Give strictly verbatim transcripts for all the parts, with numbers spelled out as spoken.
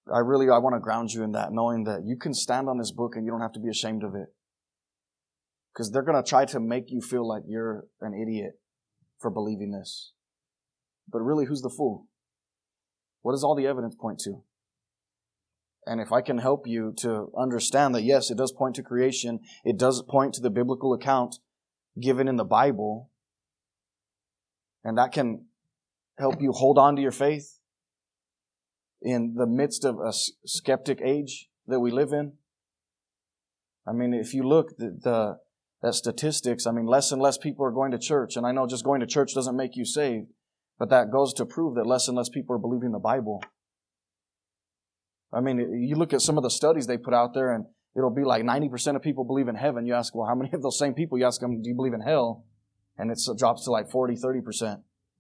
I really, I want to ground you in that, knowing that you can stand on this book and you don't have to be ashamed of it. Because they're going to try to make you feel like you're an idiot for believing this. But really, who's the fool? What does all the evidence point to? And if I can help you to understand that, yes, it does point to creation, it does point to the biblical account given in the Bible, and that can help you hold on to your faith in the midst of a skeptic age that we live in. I mean, if you look the, the at statistics, I mean, less and less people are going to church. And I know just going to church doesn't make you saved, but that goes to prove that less and less people are believing the Bible. I mean, you look at some of the studies they put out there, and it'll be like ninety percent of people believe in heaven. You ask, well, how many of those same people, you ask them, do you believe in hell? And it drops to like forty, thirty percent.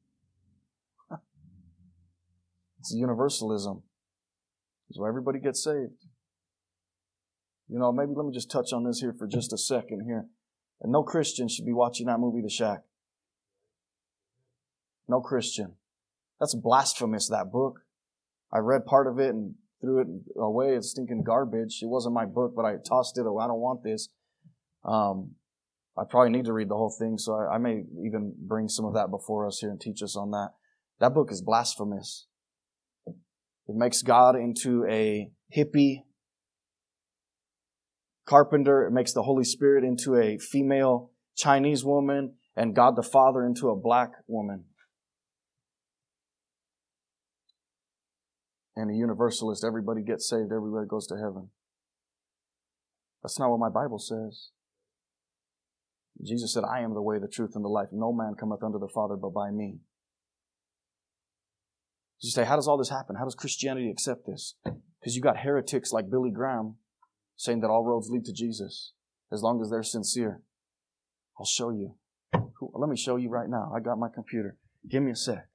It's universalism. It's where everybody gets saved. You know, maybe let me just touch on this here for just a second here. And no Christian should be watching that movie, The Shack. No Christian. That's blasphemous, that book. I read part of it and threw it away. It's stinking garbage. It wasn't my book, but I tossed it away. I don't want this. Um, I probably need to read the whole thing, so I, I may even bring some of that before us here and teach us on that. That book is blasphemous. It makes God into a hippie carpenter. It makes the Holy Spirit into a female Chinese woman and God the Father into a black woman. And a universalist, everybody gets saved, everybody goes to heaven. That's not what my Bible says. Jesus said, I am the way, the truth, and the life. No man cometh unto the Father but by me. You say, how does all this happen? How does Christianity accept this? Because you got heretics like Billy Graham saying that all roads lead to Jesus, as long as they're sincere. I'll show you. Let me show you right now. I got my computer. Give me a sec.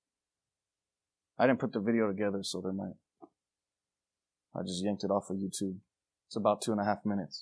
I didn't put the video together, so there might. I just yanked it off of YouTube. It's about two and a half minutes.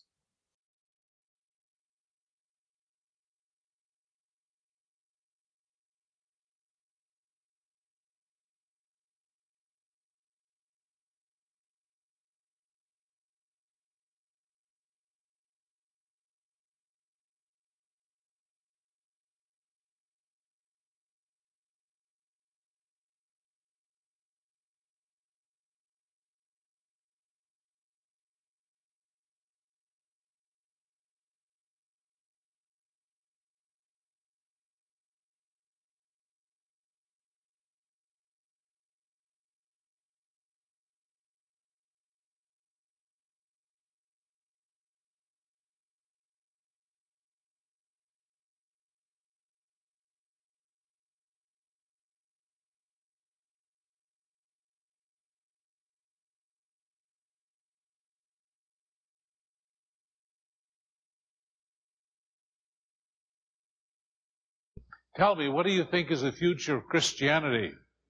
Tell me, what do you think is the future of Christianity?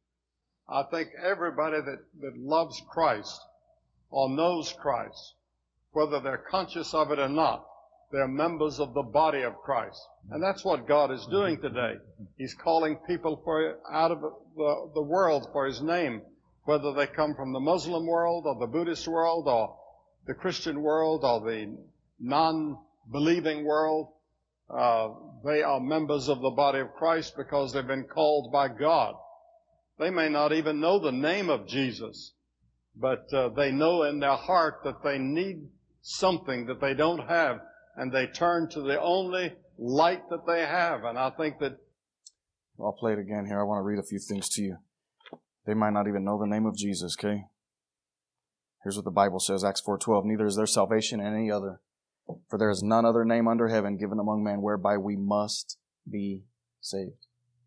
I think everybody that, that loves Christ or knows Christ, whether they're conscious of it or not, they're members of the body of Christ. And that's what God is doing today. He's calling people for out of the, the world for His name, whether they come from the Muslim world or the Buddhist world or the Christian world or the non-believing world. Uh, they are members of the body of Christ because they've been called by God. They may not even know the name of Jesus, but uh, they know in their heart that they need something that they don't have, and they turn to the only light that they have. And I think that... I'll play it again here. I want to read a few things to you. They might not even know the name of Jesus, okay? Here's what the Bible says, Acts four twelve. Neither is there salvation in any other, for there is none other name under heaven given among men whereby we must be saved.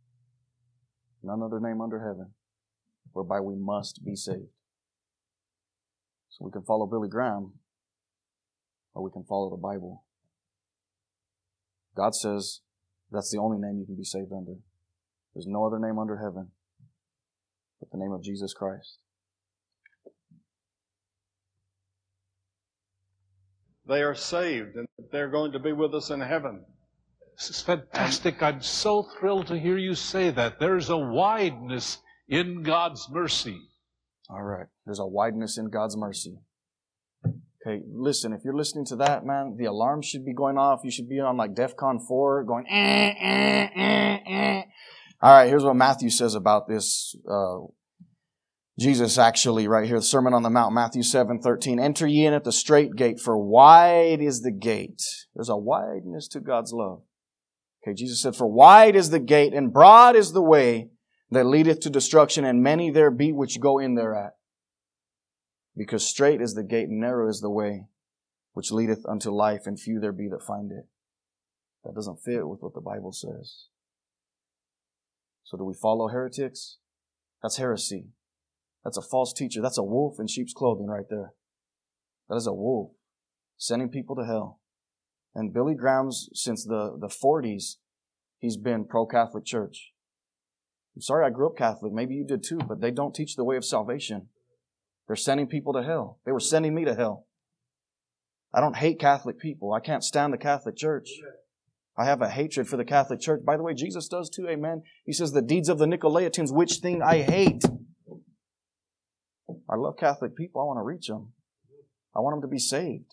None other name under heaven whereby we must be saved. So we can follow Billy Graham, or we can follow the Bible. God says that's the only name you can be saved under. There's no other name under heaven but the name of Jesus Christ. They are saved, and they're going to be with us in heaven. This is fantastic. I'm so thrilled to hear you say that. There's a wideness in God's mercy. All right. There's a wideness in God's mercy. Okay, listen, if you're listening to that, man, the alarm should be going off. You should be on like DEFCON four going, eh, eh, eh, eh. All right, here's what Matthew says about this. Uh, Jesus actually, right here, the Sermon on the Mount, Matthew seven thirteen. Enter ye in at the strait gate, for wide is the gate. There's a wideness to God's love. Okay, Jesus said, for wide is the gate, and broad is the way that leadeth to destruction, and many there be which go in thereat. Because strait is the gate, and narrow is the way which leadeth unto life, and few there be that find it. That doesn't fit with what the Bible says. So do we follow heretics? That's heresy. That's a false teacher. That's a wolf in sheep's clothing right there. That is a wolf sending people to hell. And Billy Graham's, since the, the forties, he's been pro-Catholic Church. I'm sorry I grew up Catholic. Maybe you did too, but they don't teach the way of salvation. They're sending people to hell. They were sending me to hell. I don't hate Catholic people. I can't stand the Catholic Church. I have a hatred for the Catholic Church. By the way, Jesus does too, amen. He says, the deeds of the Nicolaitans, which thing I hate. I love Catholic people. I want to reach them. I want them to be saved.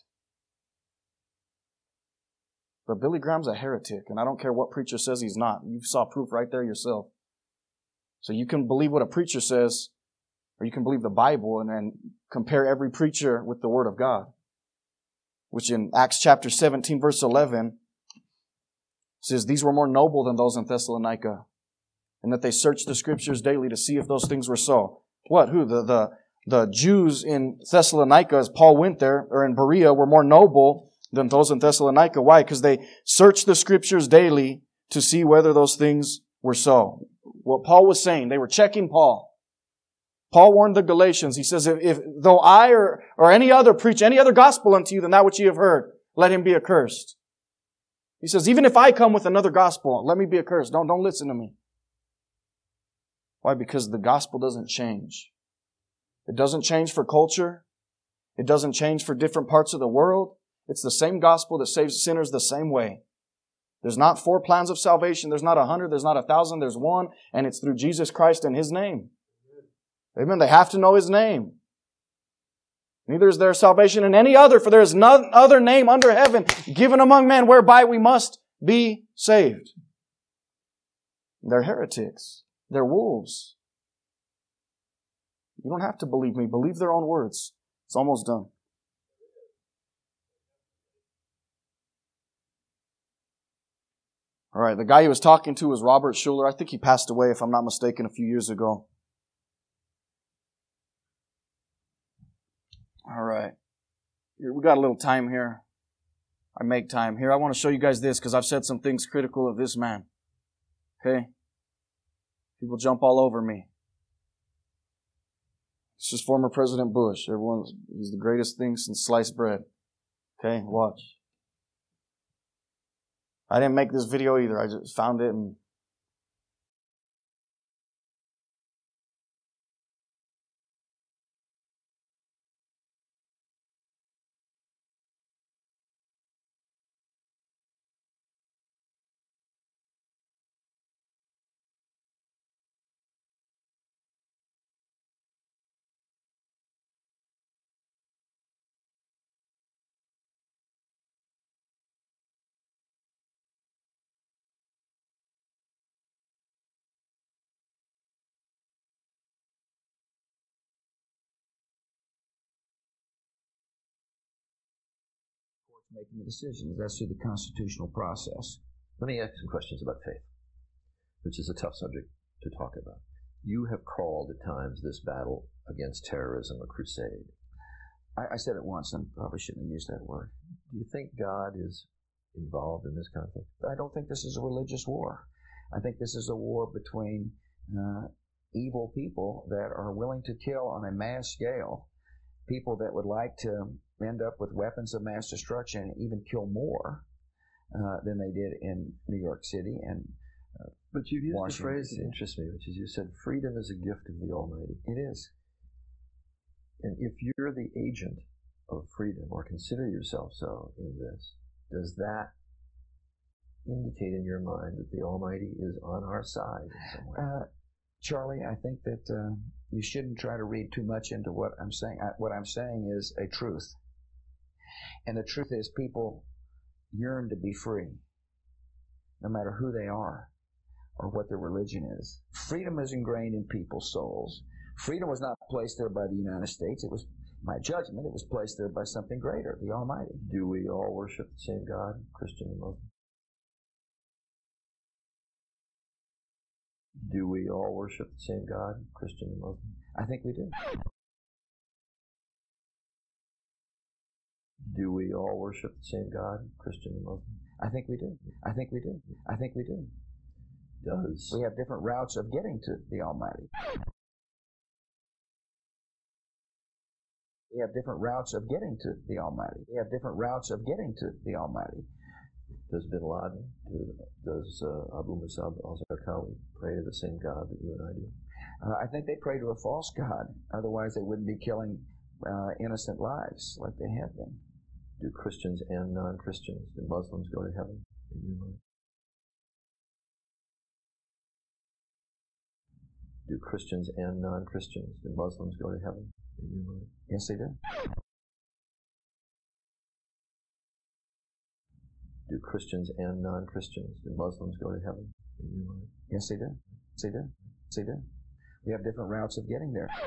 But Billy Graham's a heretic, and I don't care what preacher says he's not. You saw proof right there yourself. So you can believe what a preacher says, or you can believe the Bible and then compare every preacher with the Word of God. Which in Acts chapter seventeen, verse eleven, says, these were more noble than those in Thessalonica, and that they searched the Scriptures daily to see if those things were so. What? Who? The, the, the Jews in Thessalonica, as Paul went there, or in Berea, were more noble than those in Thessalonica. Why? Because they searched the Scriptures daily to see whether those things were so. What Paul was saying, they were checking Paul. Paul warned the Galatians. He says, if, if though I or, or any other preach any other gospel unto you than that which ye have heard, let him be accursed. He says, even if I come with another gospel, let me be accursed. Don't, don't listen to me. Why? Because the gospel doesn't change. It doesn't change for culture. It doesn't change for different parts of the world. It's the same gospel that saves sinners the same way. There's not four plans of salvation. There's not a hundred. There's not a thousand. There's one. And it's through Jesus Christ and His name. Amen. They have to know His name. Neither is there salvation in any other, for there is none other name under heaven given among men whereby we must be saved. They're heretics. They're wolves. You don't have to believe me. Believe their own words. It's almost done. All right, the guy he was talking to was Robert Schuller. I think he passed away, if I'm not mistaken, a few years ago. All right. We got a little time here. I make time. Here, I want to show you guys this because I've said some things critical of this man. Okay? People jump all over me. It's just former President Bush. Everyone's, he's the greatest thing since sliced bread. Okay? Watch. I didn't make this video either. I just found it and making the decisions. That's through the constitutional process. Let me ask some questions about faith, which is a tough subject to talk about. You have called at times this battle against terrorism a crusade. I, I said it once and probably shouldn't have used that word. Do you think God is involved in this conflict? I don't think this is a religious war. I think this is a war between uh, evil people that are willing to kill on a mass scale, people that would like to end up with weapons of mass destruction and even kill more uh, than they did in New York City and uh, But you've used Washington, a phrase D C that interests me, which is you said freedom is a gift of the Almighty. It is. And if you're the agent of freedom, or consider yourself so in this, does that indicate in your mind that the Almighty is on our side in some way? Uh, Charlie, I think that uh, you shouldn't try to read too much into what I'm saying. I, what I'm saying is a truth. And the truth is people yearn to be free, no matter who they are or what their religion is. Freedom is ingrained in people's souls. Freedom was not placed there by the United States. It was, my judgment, it was placed there by something greater, the Almighty. Do we all worship the same God, Christian and Muslim? Do we all worship the same God, Christian and Muslim? I think we do. Do we all worship the same God, Christian and Muslim? I think we do. I think we do. I think we do. Does we have different routes of getting to the Almighty. We have different routes of getting to the Almighty. We have different routes of getting to the Almighty. Does Bin Laden, does uh, Abu Musab al-Zarqawi pray to the same God that you and I do? Uh, I think they pray to a false God. Otherwise, they wouldn't be killing uh, innocent lives like they have been. Do Christians and non-Christians, do Muslims go to heaven in your mind? Do Christians and non-Christians, do Muslims go to heaven in your mind? Yes, they do. Do Christians and non-Christians, do Muslims go to heaven in your mind? Yes, they do. Yes, they do. Yes, they do. We have different routes of getting there.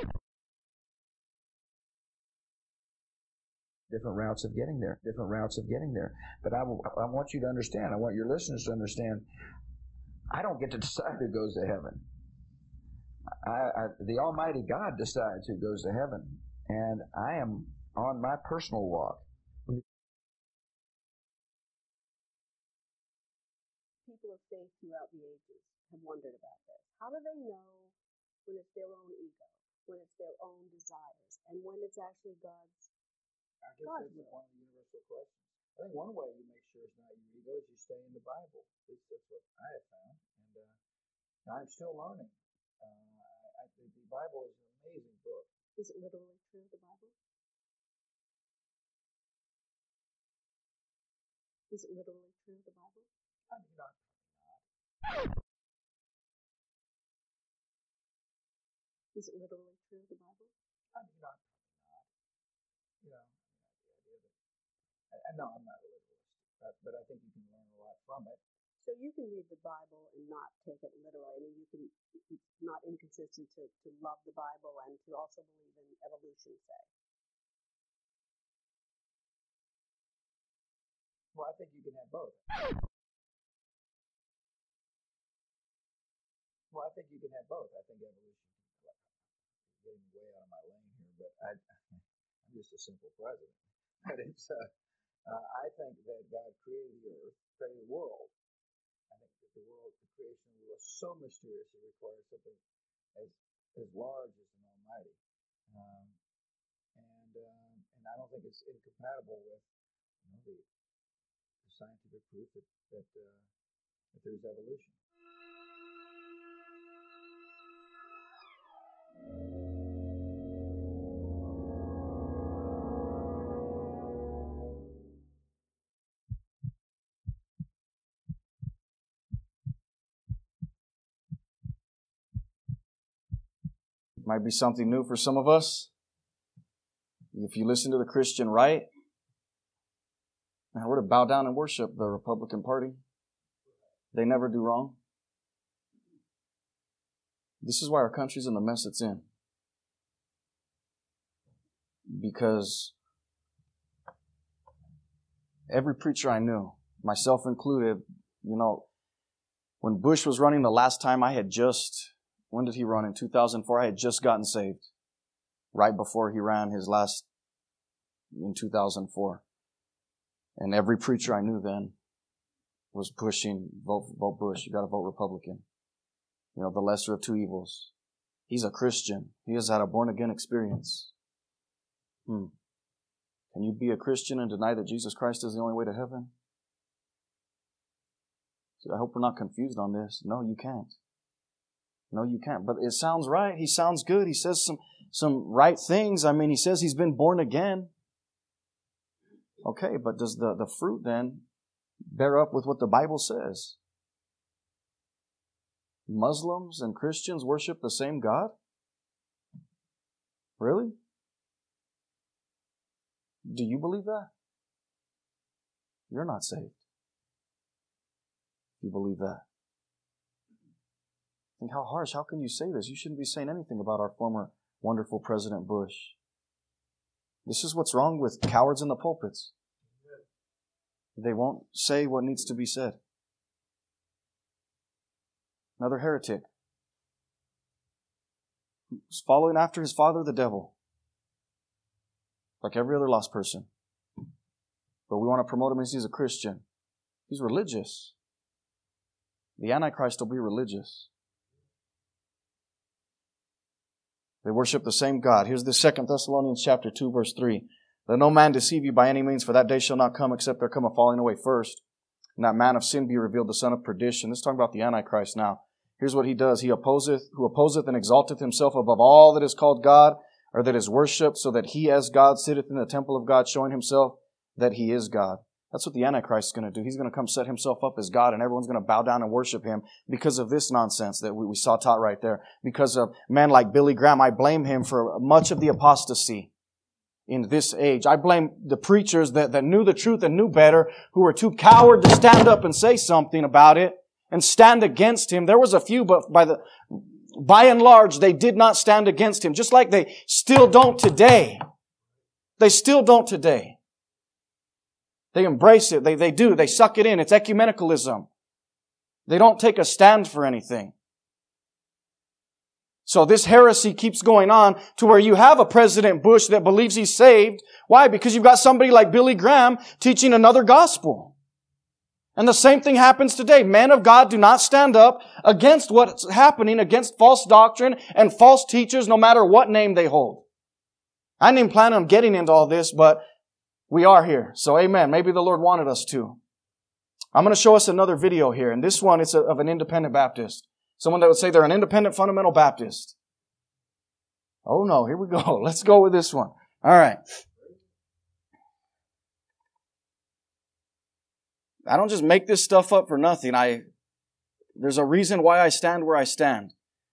Different routes of getting there. Different routes of getting there. But I, I want you to understand, I want your listeners to understand, I don't get to decide who goes to heaven. I, I, the Almighty God decides who goes to heaven. And I am on my personal walk. People of faith throughout the ages have wondered about this. How do they know when it's their own ego, when it's their own desires, and when it's actually God's? I guess God's that's will. one of the universal questions. I think one way you make sure it's not your ego is you stay in the Bible. At least that's what I have found, and uh, I'm still learning. Uh, I, I think the Bible is an amazing book. Is it literally true, the Bible? Is it literally true, the Bible? I mean, not. Is it literally true, the Bible? I mean, not. not. You know, the idea that. I, I, no, I'm not a literalist, but, but I think you can learn a lot from it. So you can read the Bible and not take it literally. I mean, you can. It's not inconsistent to, to love the Bible and to also believe in evolution, say. Well, I think you can have both. Well, I think you can have both. I think evolution can, getting way out of my lane here, but I, I'm just a simple president. But it's, uh, uh, I think that God created the earth, created the world. I think that the world, the creation of the world, was so mysterious it requires something as as large as an Almighty. Um, and um, and I don't think it's incompatible with you know the, the scientific proof that that, uh, that there's evolution. Might be something new for some of us. If you listen to the Christian right, man, we're to bow down and worship the Republican Party. They never do wrong. This is why our country's in the mess it's in. Because every preacher I knew, myself included, you know, when Bush was running the last time, I had just, when did he run? In two thousand four, I had just gotten saved. Right before he ran his last, in two thousand four. And every preacher I knew then was pushing, vote, vote Bush, you gotta vote Republican. You know, the lesser of two evils. He's a Christian. He has had a born-again experience. Hmm. Can you be a Christian and deny that Jesus Christ is the only way to heaven? So I hope we're not confused on this. No, you can't. No, you can't. But it sounds right. He sounds good. He says some, some right things. I mean, he says he's been born again. Okay, but does the, the fruit then bear up with what the Bible says? Muslims and Christians worship the same God? Really? Do you believe that? You're not saved. You believe that. Think how harsh, how can you say this? You shouldn't be saying anything about our former wonderful President Bush. This is what's wrong with cowards in the pulpits. They won't say what needs to be said. Another heretic. Who's following after his father, the devil. Like every other lost person. But we want to promote him as he's a Christian. He's religious. The Antichrist will be religious. They worship the same God. Here's the Second Thessalonians chapter two, verse three. Let no man deceive you by any means, for that day shall not come except there come a falling away first. And that man of sin be revealed, the son of perdition. This is talking about the Antichrist now. Here's what he does. He opposeth, who opposeth and exalteth himself above all that is called God, or that is worshipped, so that he as God sitteth in the temple of God, showing himself that he is God. That's what the Antichrist is going to do. He's going to come set himself up as God, and everyone's going to bow down and worship him because of this nonsense that we, we saw taught right there. Because of men like Billy Graham, I blame him for much of the apostasy in this age. I blame the preachers that, that knew the truth and knew better, who were too coward to stand up and say something about it and stand against him. There was a few, but by the by and large, they did not stand against him, just like they still don't today. They still don't today. They embrace it. They, they do. They suck it in. It's ecumenicalism. They don't take a stand for anything. So this heresy keeps going on to where you have a President Bush that believes he's saved. Why? Because you've got somebody like Billy Graham teaching another gospel. And the same thing happens today. Men of God do not stand up against what's happening, against false doctrine and false teachers, no matter what name they hold. I didn't plan on getting into all this, but we are here. So amen. Maybe the Lord wanted us to. I'm going to show us another video here. And this one is of an independent Baptist. Someone that would say they're an independent fundamental Baptist. Oh no, here we go. Let's go with this one. All right. I don't just make this stuff up for nothing. I, there's a reason why I stand where I stand.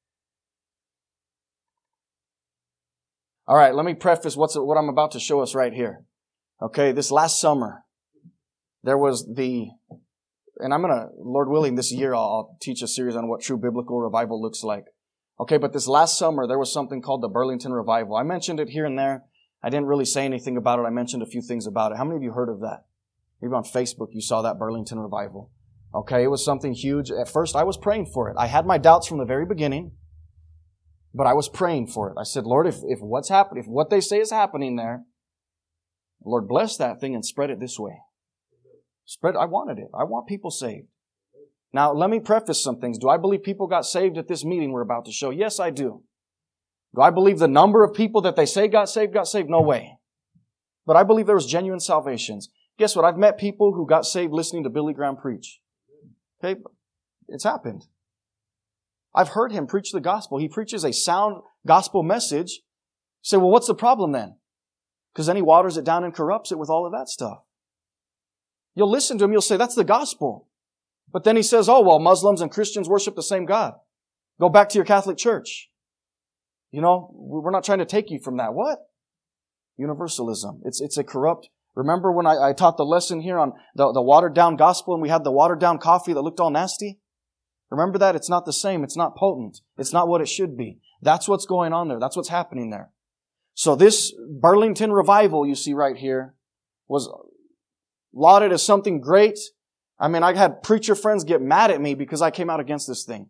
All right, let me preface what's, what I'm about to show us right here. Okay, this last summer, there was the, and I'm going to, Lord willing, this year I'll, I'll teach a series on what true biblical revival looks like. Okay, but this last summer, there was something called the Burlington Revival. I mentioned it here and there. I didn't really say anything about it. I mentioned a few things about it. How many of you heard of that? Maybe on Facebook you saw that Burlington Revival. Okay, it was something huge. At first, I was praying for it. I had my doubts from the very beginning, but I was praying for it. I said, Lord, if, if what's happening, if what they say is happening there, Lord, bless that thing and spread it this way. Spread, I wanted it. I want people saved. Now, let me preface some things. Do I believe people got saved at this meeting we're about to show? Yes, I do. Do I believe the number of people that they say got saved, got saved? No way. But I believe there was genuine salvations. Guess what? I've met people who got saved listening to Billy Graham preach. Okay? It's happened. I've heard him preach the gospel. He preaches a sound gospel message. You say, well, what's the problem then? Because then he waters it down and corrupts it with all of that stuff. You'll listen to him, you'll say, that's the gospel. But then he says, oh, well, Muslims and Christians worship the same God. Go back to your Catholic church. You know, we're not trying to take you from that. What? Universalism. It's, it's a corrupt. Remember when I, I taught the lesson here on the, the watered down gospel and we had the watered down coffee that looked all nasty? Remember that? It's not the same. It's not potent. It's not what it should be. That's what's going on there. That's what's happening there. So this Burlington revival you see right here was lauded as something great. I mean, I had preacher friends get mad at me because I came out against this thing.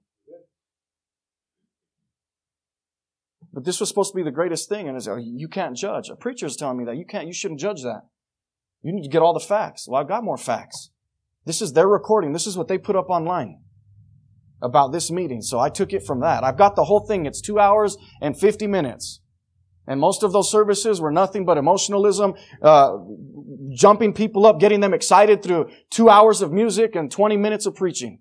But this was supposed to be the greatest thing, and it's, oh, you can't judge. A preacher is telling me that. You can't, you shouldn't judge that. You need to get all the facts. Well, I've got more facts. This is their recording. This is what they put up online about this meeting. So I took it from that. I've got the whole thing. It's two hours and fifty minutes. And most of those services were nothing but emotionalism, uh, jumping people up, getting them excited through two hours of music and twenty minutes of preaching.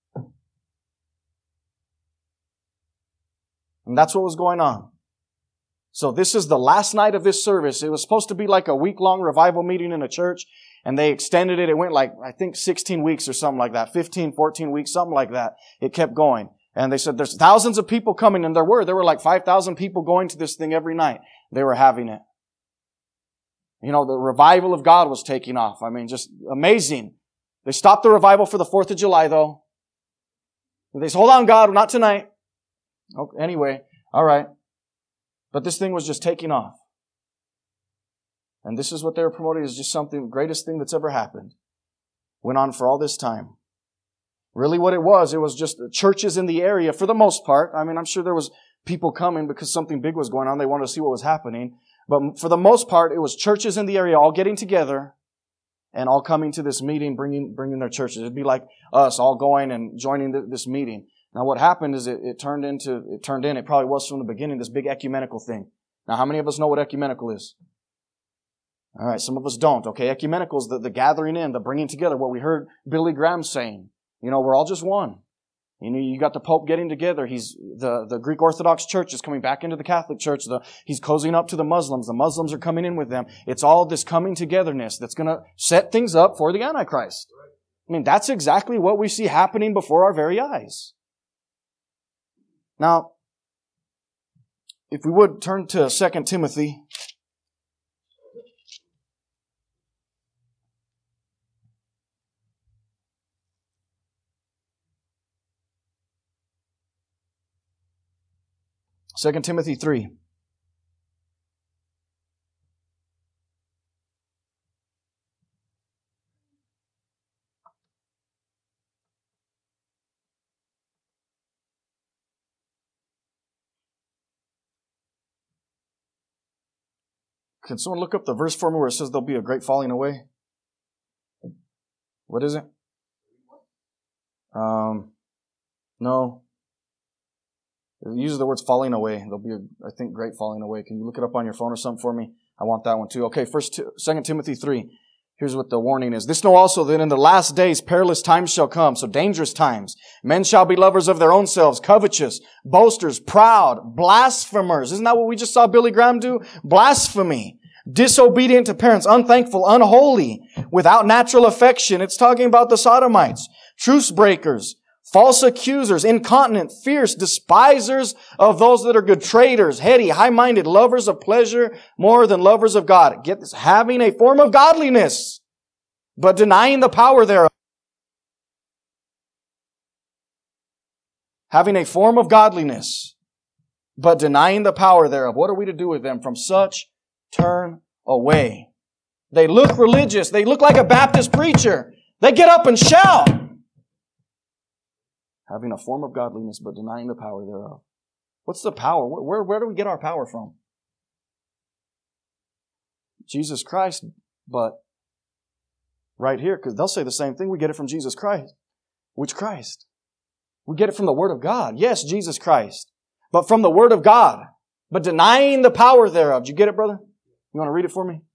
And that's what was going on. So this is the last night of this service. It was supposed to be like a week-long revival meeting in a church, and they extended it. It went like, I think, sixteen weeks or something like that, fifteen, fourteen weeks, something like that. It kept going. And they said there's thousands of people coming, and there were. There were like five thousand people going to this thing every night. they were having it. You know, the revival of God was taking off. I mean, just amazing. They stopped the revival for the fourth of July, though. They said, hold on, God, not tonight. Okay, anyway, all right. But this thing was just taking off. And this is what they were promoting as just something, the greatest thing that's ever happened. Went on for all this time. Really what it was, it was just churches in the area for the most part. I mean, I'm sure there was people coming because something big was going on. They wanted to see what was happening. But for the most part, it was churches in the area all getting together and all coming to this meeting, bringing bringing their churches. It'd be like us all going and joining the, this meeting. Now what happened is it, it turned into, it turned in, it probably was from the beginning, this big ecumenical thing. Now how many of us know what ecumenical is? All right, some of us don't. Okay, ecumenical is the, the gathering in, the bringing together, what we heard Billy Graham saying. You know, we're all just one. You know, you got the Pope getting together. He's the, the Greek Orthodox Church is coming back into the Catholic Church. The, he's cozying up to the Muslims. The Muslims are coming in with them. It's all this coming togetherness that's going to set things up for the Antichrist. I mean, that's exactly what we see happening before our very eyes. Now, if we would turn to Second Timothy. Second Timothy three. Can someone look up the verse for me where it says there'll be a great falling away? What is it? Um, no. It uses the words falling away. There'll be, a, I think, great falling away. Can you look it up on your phone or something for me? I want that one too. Okay, first, Second Timothy three. Here's what the warning is. This know also that in the last days perilous times shall come, so dangerous times. Men shall be lovers of their own selves, covetous, boasters, proud, blasphemers. Isn't that what we just saw Billy Graham do? Blasphemy. Disobedient to parents, unthankful, unholy, without natural affection. It's talking about the sodomites. Truce breakers. False accusers, incontinent, fierce, despisers of those that are good, traitors, heady, high-minded, lovers of pleasure more than lovers of God. Get this, having a form of godliness, but denying the power thereof. Having a form of godliness, but denying the power thereof. What are we to do with them? From such turn away. They look religious. They look like a Baptist preacher. They get up and shout. Having a form of godliness, but denying the power thereof. What's the power? Where, where do we get our power from? Jesus Christ, but right here, because they'll say the same thing. We get it from Jesus Christ. Which Christ? We get it from the Word of God. Yes, Jesus Christ. But from the Word of God. But denying the power thereof. Did you get it, brother? You want to read it for me?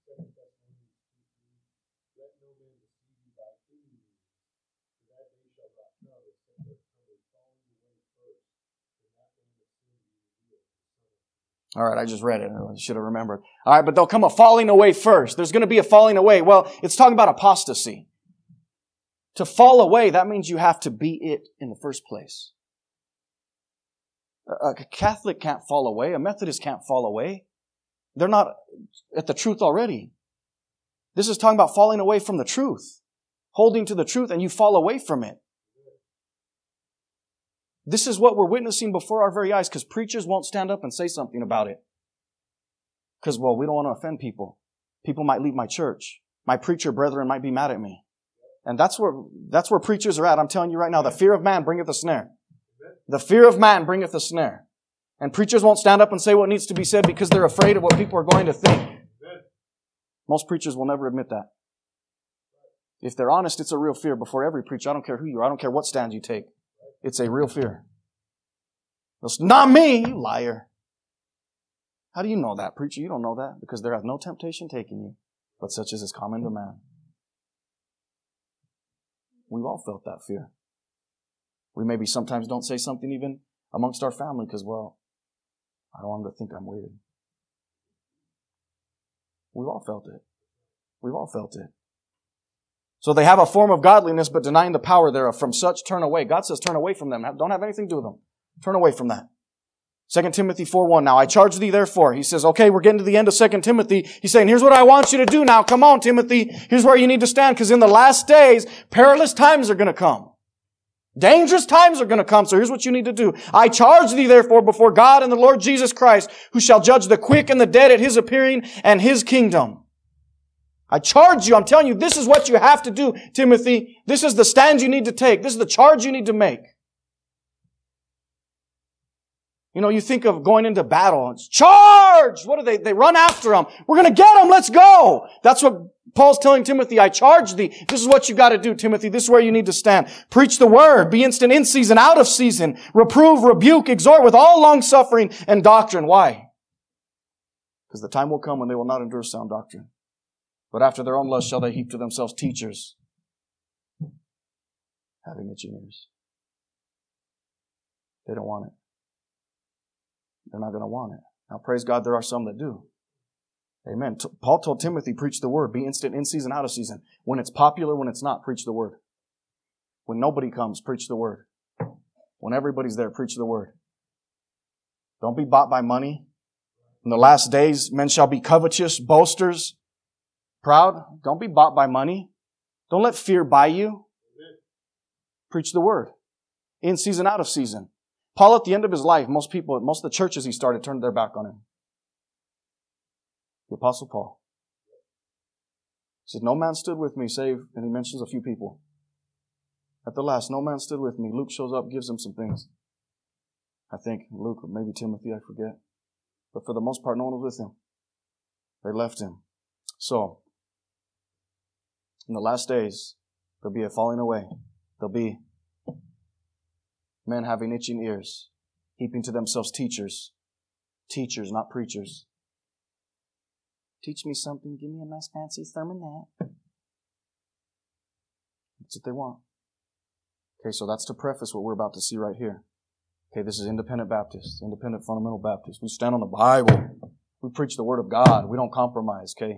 All right, I just read it. I should have remembered. All right, but there'll come a falling away first. There's going to be a falling away. Well, it's talking about apostasy. To fall away, that means you have to be it in the first place. A Catholic can't fall away. A Methodist can't fall away. They're not at the truth already. This is talking about falling away from the truth. Holding to the truth and you fall away from it. This is what we're witnessing before our very eyes because preachers won't stand up and say something about it. Because, well, we don't want to offend people. People might leave my church. My preacher brethren might be mad at me. And that's where, that's where preachers are at. I'm telling you right now, the fear of man bringeth a snare. The fear of man bringeth a snare. And preachers won't stand up and say what needs to be said because they're afraid of what people are going to think. Most preachers will never admit that. If they're honest, it's a real fear before every preacher. I don't care who you are. I don't care what stand you take. It's a real fear. It's not me, you liar. How do you know that, preacher? You don't know that because there hath no temptation taken you, but such as is common to man. We've all felt that fear. We maybe sometimes don't say something even amongst our family because, well, I don't want them to think I'm weird. We've all felt it. We've all felt it. So they have a form of godliness, but denying the power thereof. From such turn away. God says turn away from them. Don't have anything to do with them. Turn away from that. Second Timothy four one. Now I charge thee therefore. He says, okay, we're getting to the end of Second Timothy. He's saying, here's what I want you to do now. Come on, Timothy. Here's where you need to stand, because in the last days, perilous times are going to come. Dangerous times are going to come. So here's what you need to do. I charge thee therefore before God and the Lord Jesus Christ, who shall judge the quick and the dead at His appearing and His kingdom. I charge you. I'm telling you, this is what you have to do, Timothy. This is the stand you need to take. This is the charge you need to make. You know, you think of going into battle. It's charge! What do they? They run after them. We're going to get them. Let's go. That's what Paul's telling Timothy. I charge thee. This is what you got to do, Timothy. This is where you need to stand. Preach the word. Be instant in season, out of season. Reprove, rebuke, exhort with all long suffering and doctrine. Why? Because the time will come when they will not endure sound doctrine. But after their own lust shall they heap to themselves teachers, having itching ears. They don't want it. They're not going to want it. Now, praise God, there are some that do. Amen. T- Paul told Timothy, preach the word. Be instant in season, out of season. When it's popular, when it's not, preach the word. When nobody comes, preach the word. When everybody's there, preach the word. Don't be bought by money. In the last days, men shall be covetous, boasters, proud. Don't be bought by money. Don't let fear buy you. Preach the word. In season, out of season. Paul, at the end of his life, most people, most of the churches he started turned their back on him. The Apostle Paul. He said, no man stood with me save, and he mentions a few people. At the last, no man stood with me. Luke shows up, gives him some things. I think Luke, or maybe Timothy, I forget. But for the most part, no one was with him. They left him. So, in the last days, there'll be a falling away. There'll be men having itching ears, heaping to themselves teachers. Teachers, not preachers. Teach me something. Give me a nice fancy sermonette. That's what they want. Okay, so that's to preface what we're about to see right here. Okay, this is Independent Baptist, Independent Fundamental Baptist. We stand on the Bible. We preach the Word of God. We don't compromise, okay?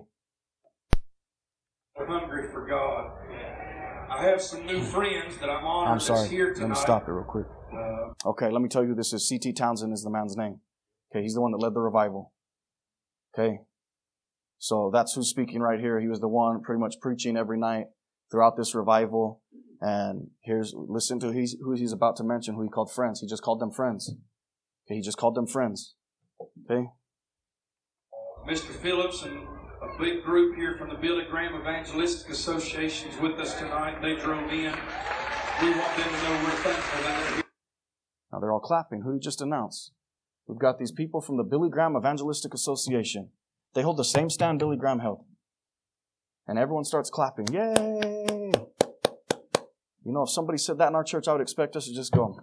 I'm hungry for God. I have some new friends that I'm honored I'm sorry. that's here tonight. Let me stop it real quick. Uh, Okay, let me tell you who this is. C T Townsend is the man's name. Okay, he's the one that led the revival. Okay, so that's who's speaking right here. He was the one pretty much preaching every night throughout this revival. And here's, listen to he's, who he's about to mention, who he called friends. He just called them friends. Okay, he just called them friends. Okay? Mister Phillips and a big group here from the Billy Graham Evangelistic Association is with us tonight. They drove in. We want them to know we're thankful that they're here. Now they're all clapping. Who he just announced? We've got these people from the Billy Graham Evangelistic Association. They hold the same stand Billy Graham held. And everyone starts clapping. Yay! You know, if somebody said that in our church, I would expect us to just go,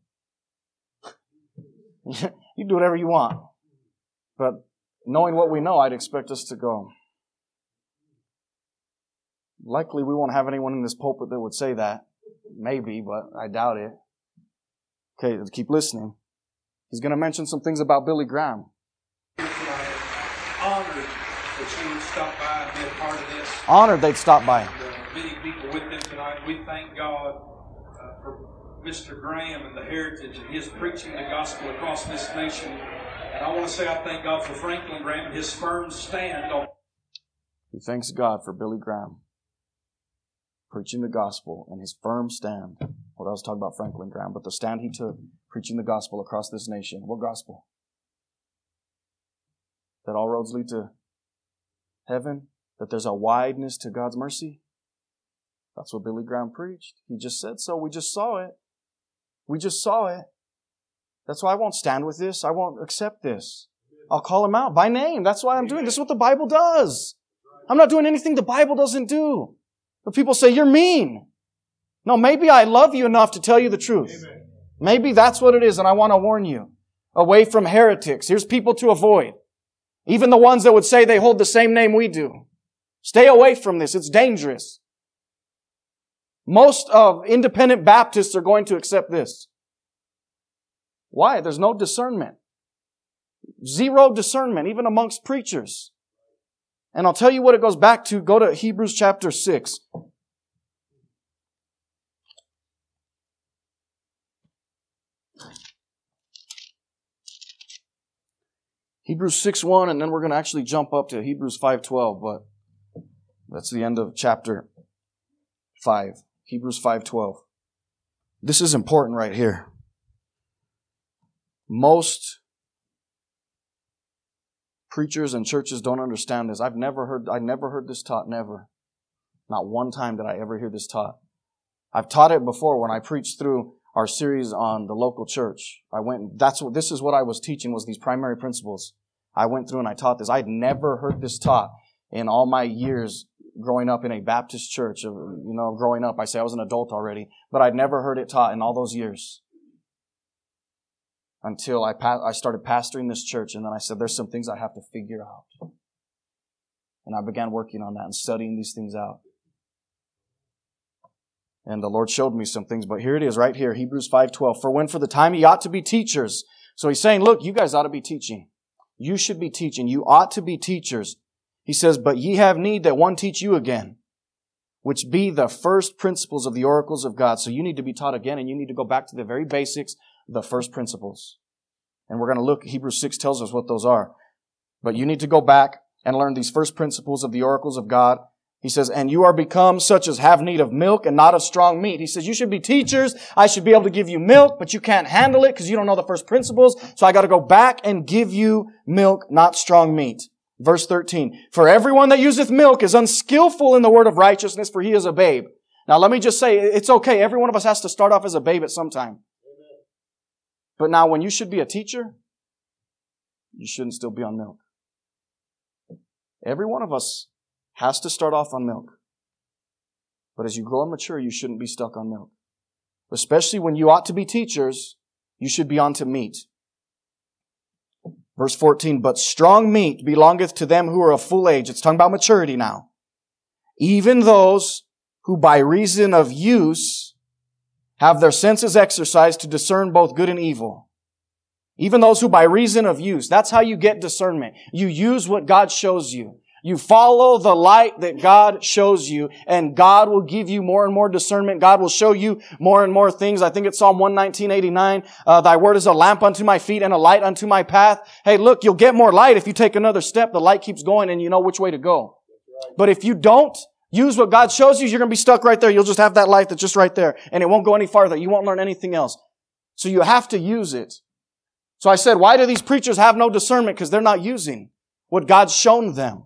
you do whatever you want. But knowing what we know, I'd expect us to go. Likely we won't have anyone in this pulpit that would say that. Maybe, but I doubt it. Okay, let's keep listening. He's going to mention some things about Billy Graham. Honored that you would stop by and be a part of this. Honored they'd stop by. And, uh, many people with them tonight. We thank God uh, for Mister Graham and the heritage and his preaching the gospel across this nation. And I want to say I thank God for Franklin Graham and his firm stand on. He thanks God for Billy Graham preaching the gospel and his firm stand. Well, that was talking about Franklin Graham, but the stand he took preaching the gospel across this nation. What gospel? That all roads lead to heaven? That there's a wideness to God's mercy? That's what Billy Graham preached. He just said so. We just saw it. We just saw it. That's why I won't stand with this. I won't accept this. I'll call him out by name. That's why I'm doing this. This is what the Bible does. I'm not doing anything the Bible doesn't do. But people say, you're mean. No, maybe I love you enough to tell you the truth. Maybe that's what it is, and I want to warn you. Away from heretics. Here's people to avoid. Even the ones that would say they hold the same name we do. Stay away from this. It's dangerous. Most of independent Baptists are going to accept this. Why? There's no discernment. Zero discernment, even amongst preachers. And I'll tell you what it goes back to. Go to Hebrews chapter six. Hebrews six one, and then we're going to actually jump up to Hebrews five twelve, but that's the end of chapter five. Hebrews five twelve. This is important right here. Most preachers and churches don't understand this. I've never heard, I never heard this taught, never. Not one time did I ever hear this taught. I've taught it before when I preached through our series on the local church. I went, that's what, this is what I was teaching, was these primary principles. I went through and I taught this. I'd never heard this taught in all my years growing up in a Baptist church. You know, growing up, I say I was an adult already, but I'd never heard it taught in all those years. Until I I started pastoring this church, and then I said, there's some things I have to figure out. And I began working on that and studying these things out. And the Lord showed me some things, but here it is right here, Hebrews five twelve. For when for the time ye ought to be teachers. So he's saying, look, you guys ought to be teaching. You should be teaching. You ought to be teachers. He says, but ye have need that one teach you again, which be the first principles of the oracles of God. So you need to be taught again, and you need to go back to the very basics, the first principles. And we're going to look, Hebrews six tells us what those are. But you need to go back and learn these first principles of the oracles of God. He says, and you are become such as have need of milk and not of strong meat. He says, you should be teachers. I should be able to give you milk, but you can't handle it because you don't know the first principles. So I got to go back and give you milk, not strong meat. Verse thirteen, for everyone that useth milk is unskillful in the word of righteousness, for he is a babe. Now let me just say, it's okay. Every one of us has to start off as a babe at some time. But now when you should be a teacher, you shouldn't still be on milk. Every one of us has to start off on milk. But as you grow and mature, you shouldn't be stuck on milk. Especially when you ought to be teachers, you should be on to meat. Verse fourteen, but strong meat belongeth to them who are of full age. It's talking about maturity now. Even those who by reason of use have their senses exercised to discern both good and evil. Even those who by reason of use, that's how you get discernment. You use what God shows you. You follow the light that God shows you, and God will give you more and more discernment. God will show you more and more things. I think it's Psalm one nineteen, eighty-nine. Uh, Thy word is a lamp unto my feet and a light unto my path. Hey, look, you'll get more light if you take another step. The light keeps going and you know which way to go. But if you don't use what God shows you, you're going to be stuck right there. You'll just have that light that's just right there, and it won't go any farther. You won't learn anything else. So you have to use it. So I said, why do these preachers have no discernment? Because they're not using what God's shown them.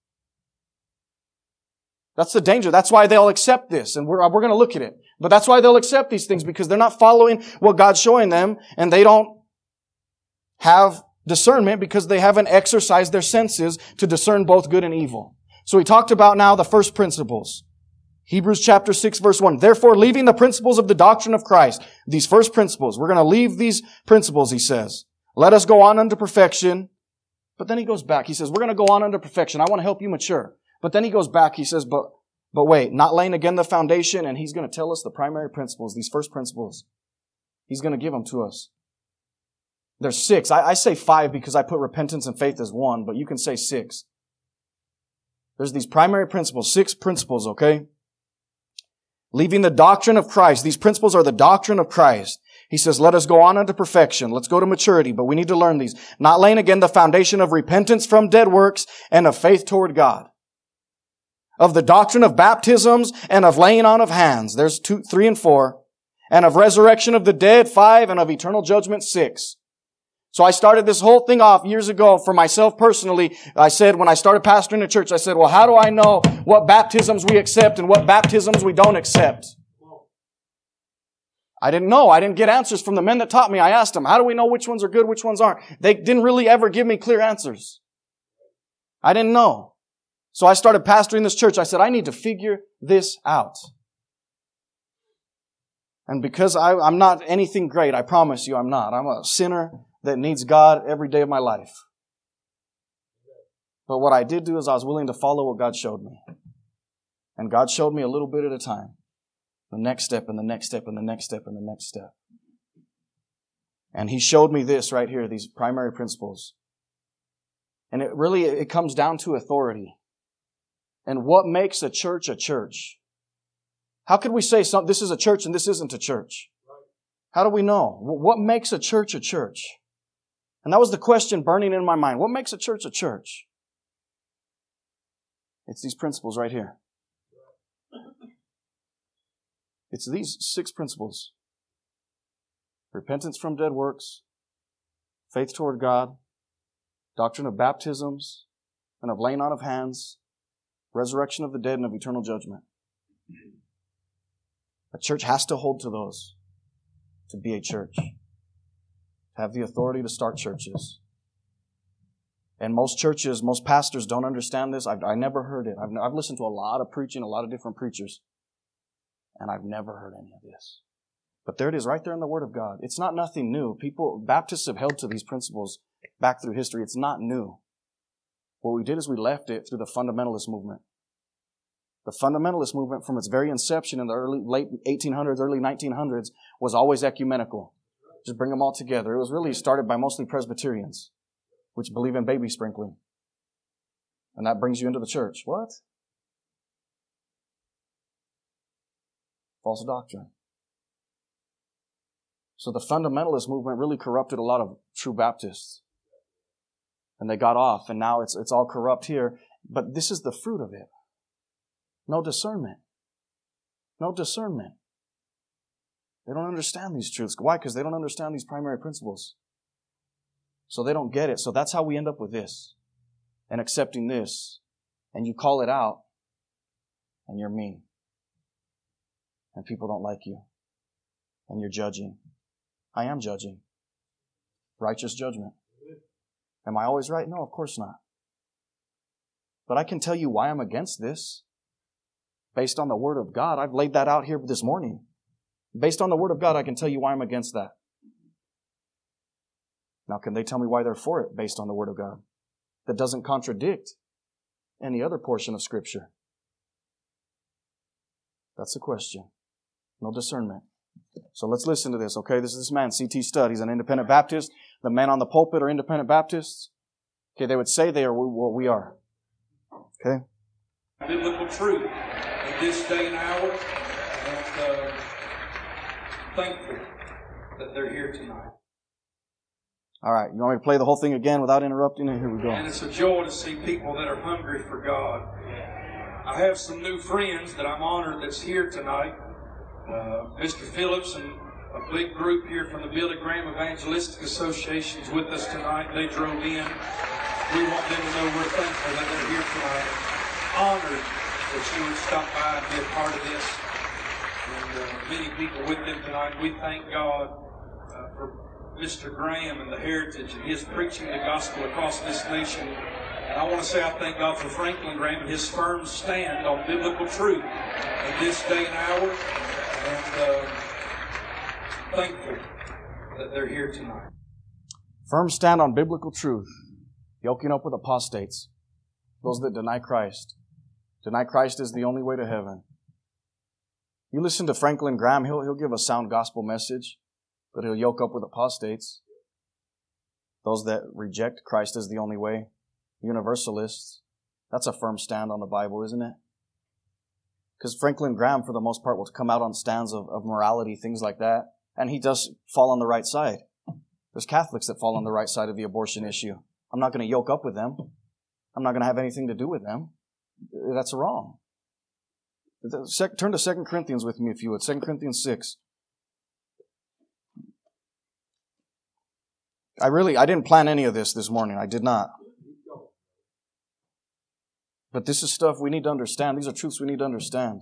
That's the danger. That's why they'll accept this. And we're, we're going to look at it. But that's why they'll accept these things, because they're not following what God's showing them, and they don't have discernment because they haven't exercised their senses to discern both good and evil. So we talked about now the first principles. Hebrews chapter six verse one. Therefore, leaving the principles of the doctrine of Christ, these first principles, we're going to leave these principles, he says. Let us go on unto perfection. But then he goes back. He says, we're going to go on unto perfection. I want to help you mature. But then he goes back, he says, but, but wait, not laying again the foundation, and he's going to tell us the primary principles, these first principles. He's going to give them to us. There's six. I, I say five because I put repentance and faith as one, but you can say six. There's these primary principles, six principles, okay? Leaving the doctrine of Christ. These principles are the doctrine of Christ. He says, let us go on unto perfection. Let's go to maturity, but we need to learn these. Not laying again the foundation of repentance from dead works and of faith toward God. Of the doctrine of baptisms and of laying on of hands. There's two, three and four. And of resurrection of the dead, five. And of eternal judgment, six. So I started this whole thing off years ago for myself personally. I said, when I started pastoring a church, I said, well, how do I know what baptisms we accept and what baptisms we don't accept? I didn't know. I didn't get answers from the men that taught me. I asked them, how do we know which ones are good, which ones aren't? They didn't really ever give me clear answers. I didn't know. So I started pastoring this church. I said, I need to figure this out. And because I, I'm not anything great, I promise you I'm not. I'm a sinner that needs God every day of my life. But what I did do is I was willing to follow what God showed me. And God showed me a little bit at a time. The next step and the next step and the next step and the next step. And He showed me this right here, these primary principles. And it really, it comes down to authority. And what makes a church a church? How could we say some, this is a church and this isn't a church? How do we know? What makes a church a church? And that was the question burning in my mind. What makes a church a church? It's these principles right here. It's these six principles. Repentance from dead works, faith toward God, doctrine of baptisms and of laying on of hands, resurrection of the dead, and of eternal judgment. A church has to hold to those to be a church. Have the authority to start churches. And most churches, most pastors don't understand this. I've I never heard it. I've, I've listened to a lot of preaching, a lot of different preachers, and I've never heard any of this. But there it is right there in the Word of God. It's not nothing new. People, Baptists have held to these principles back through history. It's not new. What we did is we left it through the fundamentalist movement. The fundamentalist movement from its very inception in the early, late eighteen hundreds, early nineteen hundreds was always ecumenical. Just bring them all together. It was really started by mostly Presbyterians, which believe in baby sprinkling. And that brings you into the church. What? False doctrine. So the fundamentalist movement really corrupted a lot of true Baptists. And they got off, and now it's it's all corrupt here. But this is the fruit of it. No discernment. No discernment. They don't understand these truths. Why? Because they don't understand these primary principles. So they don't get it. So that's how we end up with this. And accepting this. And you call it out. And you're mean. And people don't like you. And you're judging. I am judging. Righteous judgment. Am I always right? No, of course not. But I can tell you why I'm against this. Based on the Word of God. I've laid that out here this morning. Based on the Word of God, I can tell you why I'm against that. Now, can they tell me why they're for it based on the Word of God? That doesn't contradict any other portion of Scripture. That's the question. No discernment. So let's listen to this, okay? This is this man, C T Studd. He's an independent Baptist. The men on the pulpit are independent Baptists. Okay, they would say they are what we are. Okay? Biblical truth in this day and hour. And uh, thankful that they're here tonight. All right, you want me to play the whole thing again without interrupting it? Here we go. And it's a joy to see people that are hungry for God. I have some new friends that I'm honored that's here tonight. Uh, Mister Phillips and a big group here from the Billy Graham Evangelistic Association is with us tonight. They drove in. We want them to know we're thankful that they're here tonight. Honored that you would stop by and be a part of this. And uh, many people with them tonight. We thank God uh, for Mister Graham and the heritage and his preaching the gospel across this nation. And I want to say I thank God for Franklin Graham and his firm stand on biblical truth in this day and hour. And uh, thankful that they're here tonight. Firm stand on biblical truth. Yoking up with apostates. Those that deny Christ. Deny Christ is the only way to heaven. You listen to Franklin Graham, he'll, he'll give a sound gospel message, but he'll yoke up with apostates. Those that reject Christ as the only way. Universalists. That's a firm stand on the Bible, isn't it? Because Franklin Graham, for the most part, will come out on stands of, of morality, things like that. And he does fall on the right side. There's Catholics that fall on the right side of the abortion issue. I'm not going to yoke up with them. I'm not going to have anything to do with them. That's wrong. Turn to Second Corinthians with me, if you would. Second Corinthians six. I really, I didn't plan any of this this morning. I did not. But this is stuff we need to understand. These are truths we need to understand.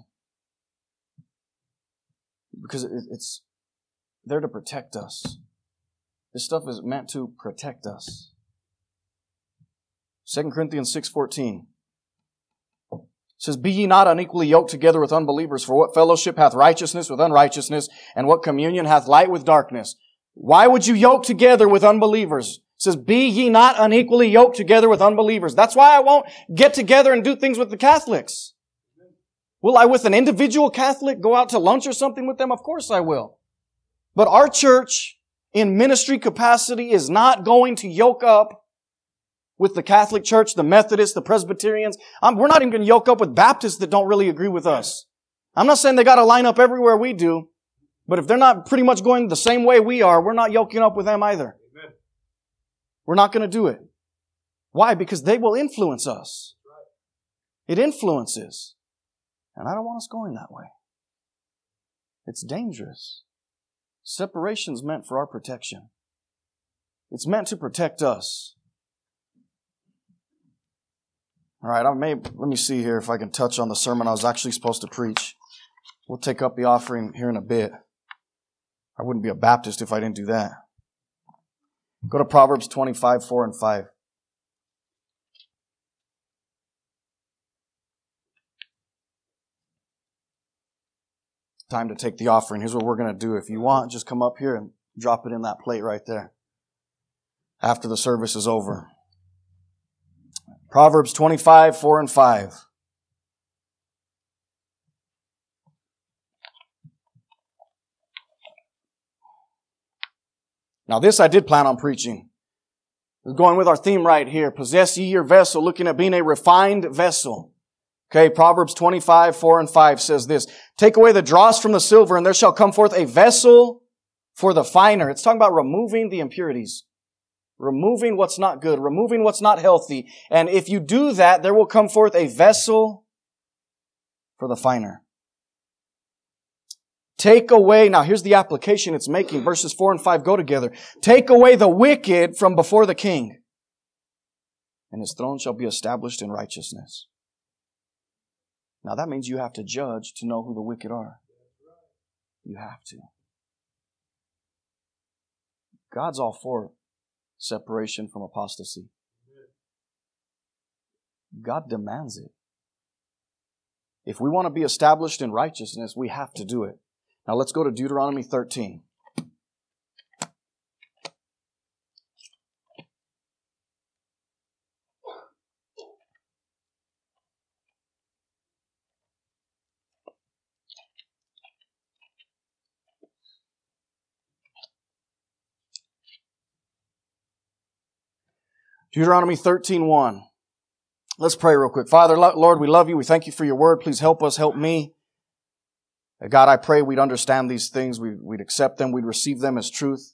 Because it's there to protect us. This stuff is meant to protect us. Second Corinthians six fourteen. It says, "Be ye not unequally yoked together with unbelievers, for what fellowship hath righteousness with unrighteousness, and what communion hath light with darkness?" Why would you yoke together with unbelievers? It says, "Be ye not unequally yoked together with unbelievers." That's why I won't get together and do things with the Catholics. Will I, with an individual Catholic, go out to lunch or something with them? Of course I will. But our church, in ministry capacity, is not going to yoke up with the Catholic Church, the Methodists, the Presbyterians. I'm, we're not even going to yoke up with Baptists that don't really agree with us. I'm not saying they got to line up everywhere we do, but if they're not pretty much going the same way we are, we're not yoking up with them either. We're not going to do it. Why? Because they will influence us. It influences. And I don't want us going that way. It's dangerous. Separation's meant for our protection. It's meant to protect us. All right, I may, let me see here if I can touch on the sermon I was actually supposed to preach. We'll take up the offering here in a bit. I wouldn't be a Baptist if I didn't do that. Go to Proverbs twenty-five, four and five. Time to take the offering. Here's what we're going to do. If you want, just come up here and drop it in that plate right there after the service is over. Proverbs twenty-five, four and five. Now this I did plan on preaching. Going with our theme right here. Possess ye your vessel, looking at being a refined vessel. Okay, Proverbs twenty-five, four and five says this. Take away the dross from the silver, and there shall come forth a vessel for the finer. It's talking about removing the impurities. Removing what's not good. Removing what's not healthy. And if you do that, there will come forth a vessel for the finer. Take away, now here's the application it's making. Verses four and five go together. Take away the wicked from before the king, and his throne shall be established in righteousness. Now that means you have to judge to know who the wicked are. You have to. God's all for separation from apostasy. God demands it. If we want to be established in righteousness, we have to do it. Now let's go to Deuteronomy thirteen. Deuteronomy thirteen, one. Let's pray real quick. Father, Lord, we love you. We thank you for your word. Please help us, help me. God, I pray we'd understand these things. We'd, we'd accept them. We'd receive them as truth.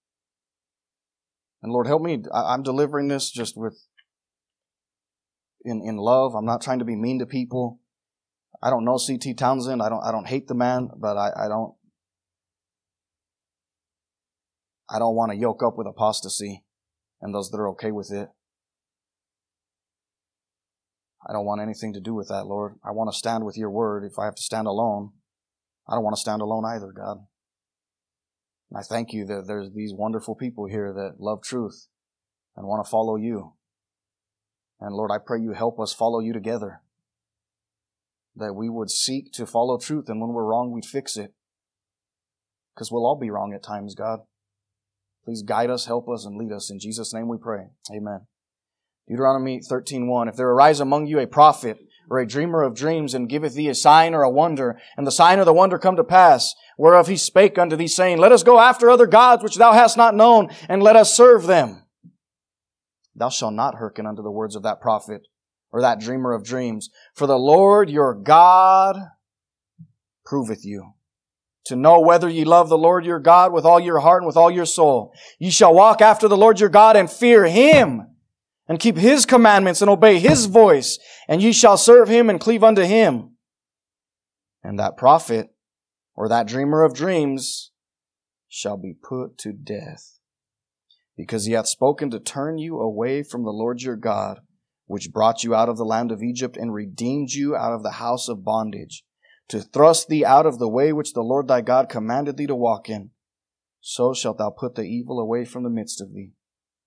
And Lord, help me. I'm delivering this just with, in, in love. I'm not trying to be mean to people. I don't know C T Townsend. I don't, I don't hate the man, but I, I don't, I don't want to yoke up with apostasy and those that are okay with it. I don't want anything to do with that, Lord. I want to stand with your word. If I have to stand alone, I don't want to stand alone either, God. And I thank you that there's these wonderful people here that love truth and want to follow you. And Lord, I pray you help us follow you together. That we would seek to follow truth, and when we're wrong, we'd fix it. Because we'll all be wrong at times, God. Please guide us, help us, and lead us. In Jesus' name we pray. Amen. Deuteronomy thirteen, one. If there arise among you a prophet or a dreamer of dreams, and giveth thee a sign or a wonder, and the sign or the wonder come to pass, whereof he spake unto thee, saying, Let us go after other gods which thou hast not known, and let us serve them. Thou shalt not hearken unto the words of that prophet or that dreamer of dreams. For the Lord your God proveth you, to know whether ye love the Lord your God with all your heart and with all your soul. Ye shall walk after the Lord your God and fear Him, and keep His commandments and obey His voice, and ye shall serve Him and cleave unto Him. And that prophet or that dreamer of dreams shall be put to death, because he hath spoken to turn you away from the Lord your God, which brought you out of the land of Egypt and redeemed you out of the house of bondage, to thrust thee out of the way which the Lord thy God commanded thee to walk in. So shalt thou put the evil away from the midst of thee.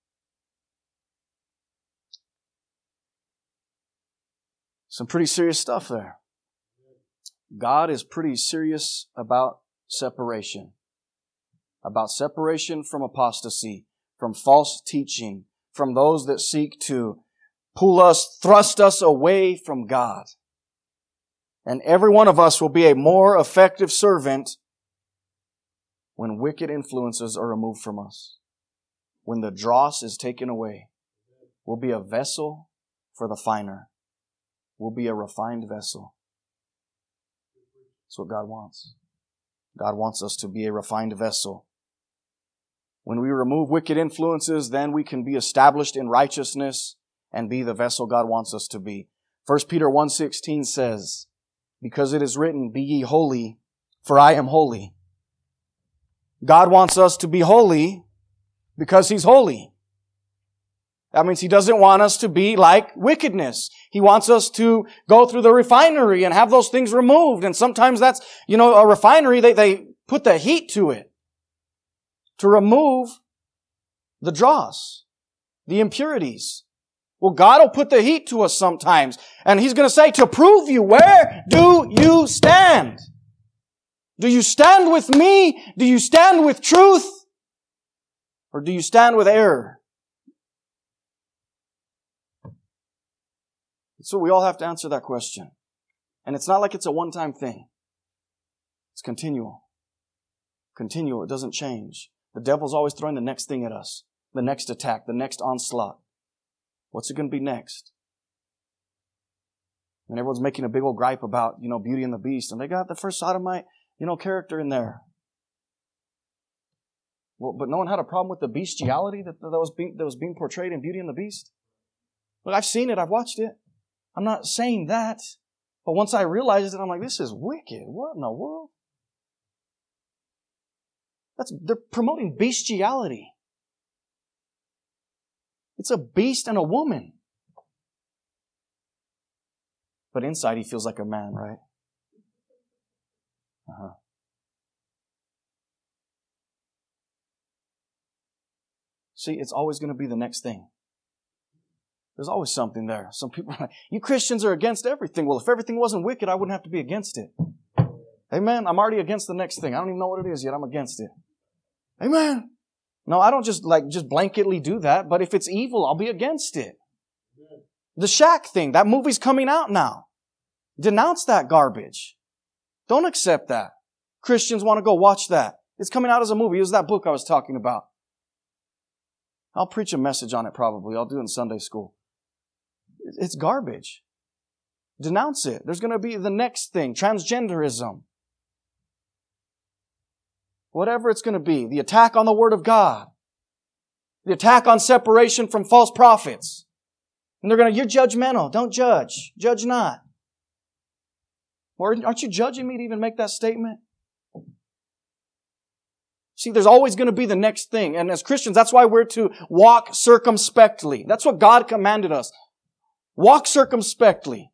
Some pretty serious stuff there. God is pretty serious about separation. About separation from apostasy, from false teaching, from those that seek to pull us, thrust us away from God. And every one of us will be a more effective servant when wicked influences are removed from us. When the dross is taken away. We'll be a vessel for the finer. We'll be a refined vessel. That's what God wants. God wants us to be a refined vessel. When we remove wicked influences, then we can be established in righteousness and be the vessel God wants us to be. First Peter one sixteen says, because it is written, be ye holy, for I am holy. God wants us to be holy because He's holy. That means He doesn't want us to be like wickedness. He wants us to go through the refinery and have those things removed. And sometimes that's, you know, a refinery, they, they put the heat to it to remove the dross, the impurities. Well, God will put the heat to us sometimes. And He's going to say, to prove you, where do you stand? Do you stand with me? Do you stand with truth? Or do you stand with error? So we all have to answer that question. And it's not like it's a one-time thing. It's continual. Continual. It doesn't change. The devil's always throwing the next thing at us. The next attack. The next onslaught. What's it going to be next? And everyone's making a big old gripe about, you know, Beauty and the Beast. And they got the first sodomite, you know, character in there. Well, but no one had a problem with the bestiality that, that, was being, that was being portrayed in Beauty and the Beast. Look, I've seen it. I've watched it. I'm not saying that. But once I realized it, I'm like, this is wicked. What in the world? That's, they're promoting bestiality. It's a beast and a woman. But inside he feels like a man, right? Uh-huh. See, it's always going to be the next thing. There's always something there. Some people are like, you Christians are against everything. Well, if everything wasn't wicked, I wouldn't have to be against it. Amen. I'm already against the next thing. I don't even know what it is yet. I'm against it. Amen. No, I don't just like just blanketly do that. But if it's evil, I'll be against it. The Shaq thing, that movie's coming out now. Denounce that garbage. Don't accept that. Christians want to go watch that. It's coming out as a movie. It was that book I was talking about. I'll preach a message on it probably. I'll do it in Sunday school. It's garbage. Denounce it. There's going to be the next thing. Transgenderism. Whatever it's going to be. The attack on the Word of God. The attack on separation from false prophets. And they're going to, you're judgmental. Don't judge. Judge not. Or aren't you judging me to even make that statement? See, there's always going to be the next thing. And as Christians, that's why we're to walk circumspectly. That's what God commanded us. Walk circumspectly.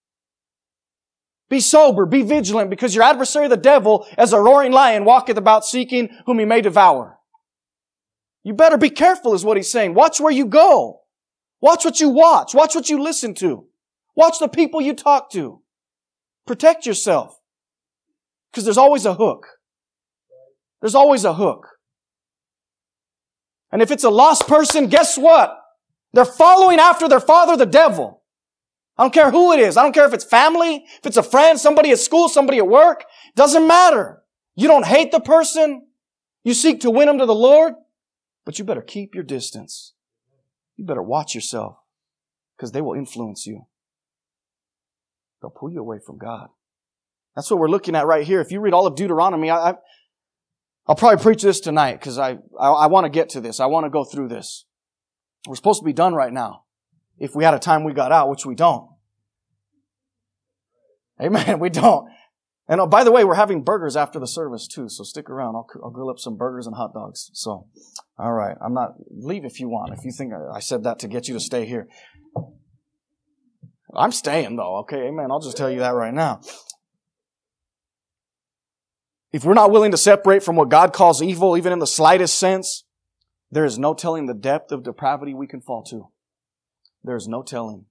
Be sober, be vigilant, because your adversary, the devil, as a roaring lion, walketh about seeking whom he may devour. You better be careful, is what he's saying. Watch where you go. Watch what you watch. Watch what you listen to. Watch the people you talk to. Protect yourself. Because there's always a hook. There's always a hook. And if it's a lost person, guess what? They're following after their father, the devil. I don't care who it is. I don't care if it's family, if it's a friend, somebody at school, somebody at work. Doesn't matter. You don't hate the person. You seek to win them to the Lord. But you better keep your distance. You better watch yourself. Because they will influence you. They'll pull you away from God. That's what we're looking at right here. If you read all of Deuteronomy, I, I, I'll probably preach this tonight because I, I, I want to get to this. I want to go through this. We're supposed to be done right now. If we had a time we got out, which we don't. Amen. We don't. And oh, by the way, we're having burgers after the service too, so stick around. I'll, I'll grill up some burgers and hot dogs. So, all right. I'm not, leave if you want. If you think I, I said that to get you to stay here. I'm staying though, okay? Amen. I'll just tell you that right now. If we're not willing to separate from what God calls evil, even in the slightest sense, there is no telling the depth of depravity we can fall to. There is no telling.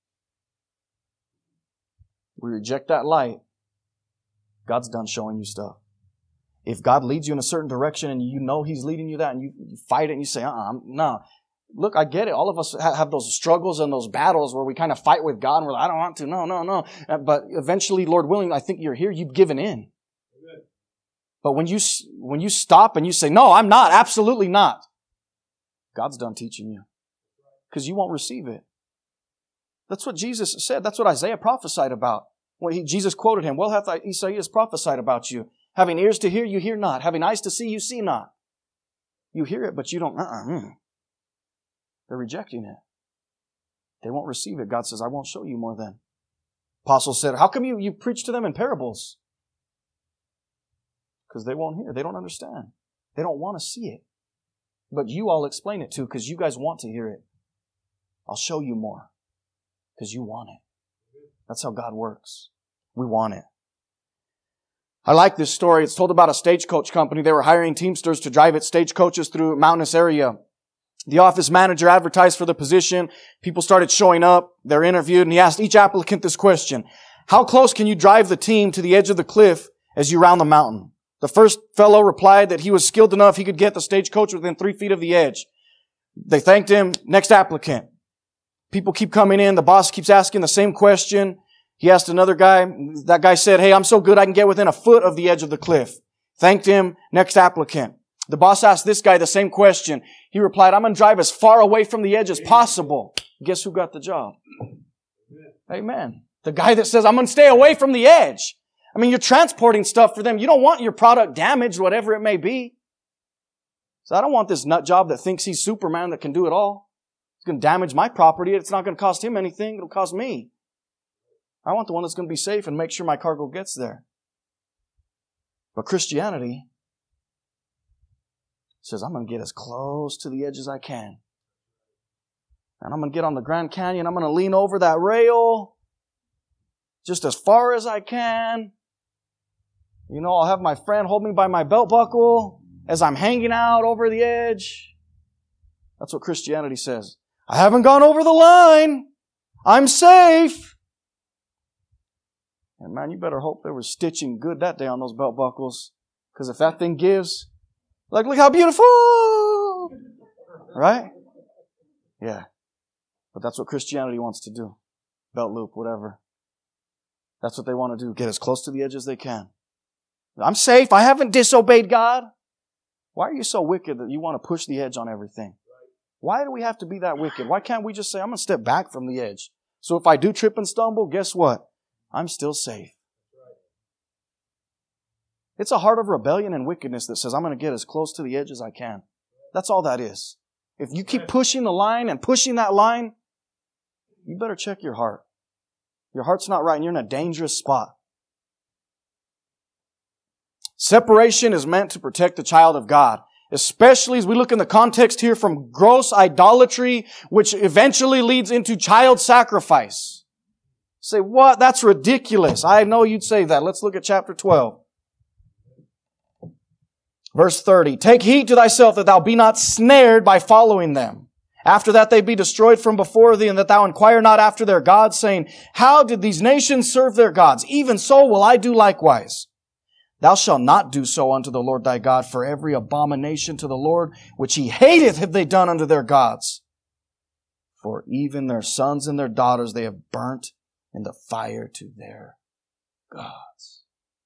We reject that light. God's done showing you stuff. If God leads you in a certain direction and you know He's leading you that and you, you fight it and you say, uh-uh, no. Look, I get it. All of us have those struggles and those battles where we kind of fight with God and we're like, I don't want to. No, no, no. But eventually, Lord willing, I think you're here. You've given in. But when you, when you stop and you say, no, I'm not, absolutely not. God's done teaching you. Because you won't receive it. That's what Jesus said. That's what Isaiah prophesied about. When he, Jesus quoted him, well hath Isaiah prophesied about you. Having ears to hear, you hear not. Having eyes to see, you see not. You hear it, but you don't, uh-uh, mm. They're rejecting it. They won't receive it. God says, I won't show you more then. Apostle said, how come you, you preach to them in parables? Because they won't hear. They don't understand. They don't want to see it. But you all explain it too, because you guys want to hear it. I'll show you more. Because you want it. That's how God works. We want it. I like this story. It's told about a stagecoach company. They were hiring teamsters to drive its stagecoaches through a mountainous area. The office manager advertised for the position. People started showing up. They're interviewed, and he asked each applicant this question. How close can you drive the team to the edge of the cliff as you round the mountain? The first fellow replied that he was skilled enough he could get the stagecoach within three feet of the edge. They thanked him. Next applicant. People keep coming in. The boss keeps asking the same question. He asked another guy. That guy said, hey, I'm so good I can get within a foot of the edge of the cliff. Thanked him. Next applicant. The boss asked this guy the same question. He replied, I'm going to drive as far away from the edge as possible. Guess who got the job? Amen. The guy that says, I'm going to stay away from the edge. I mean, you're transporting stuff for them. You don't want your product damaged, whatever it may be. So I don't want this nut job that thinks he's Superman that can do it all. It's going to damage my property. It's not going to cost him anything. It'll cost me. I want the one that's going to be safe and make sure my cargo gets there. But Christianity says, I'm going to get as close to the edge as I can. And I'm going to get on the Grand Canyon. I'm going to lean over that rail just as far as I can. You know, I'll have my friend hold me by my belt buckle as I'm hanging out over the edge. That's what Christianity says. I haven't gone over the line. I'm safe. And man, you better hope they were stitching good that day on those belt buckles. Because if that thing gives, like, look how beautiful! Right? Yeah. But that's what Christianity wants to do. Belt loop, whatever. That's what they want to do. Get as close to the edge as they can. I'm safe. I haven't disobeyed God. Why are you so wicked that you want to push the edge on everything? Why do we have to be that wicked? Why can't we just say, I'm going to step back from the edge? So if I do trip and stumble, guess what? I'm still safe. It's a heart of rebellion and wickedness that says, I'm going to get as close to the edge as I can. That's all that is. If you keep pushing the line and pushing that line, you better check your heart. Your heart's not right and you're in a dangerous spot. Separation is meant to protect the child of God. Especially as we look in the context here from gross idolatry, which eventually leads into child sacrifice. Say, what? That's ridiculous. I know you'd say that. Let's look at chapter twelve. Verse thirty. Take heed to thyself that thou be not snared by following them. After that they be destroyed from before thee, and that thou inquire not after their gods, saying, how did these nations serve their gods? Even so will I do likewise. Thou shalt not do so unto the Lord thy God, for every abomination to the Lord which he hateth have they done unto their gods. For even their sons and their daughters they have burnt in the fire to their gods.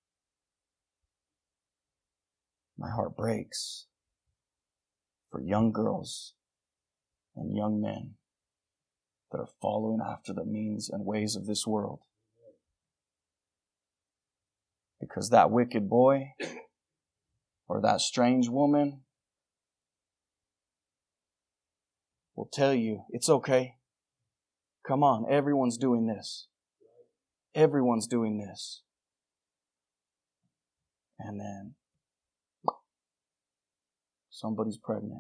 My heart breaks for young girls and young men that are following after the means and ways of this world. Because that wicked boy or that strange woman will tell you, it's okay. Come on, everyone's doing this. Everyone's doing this. And then somebody's pregnant.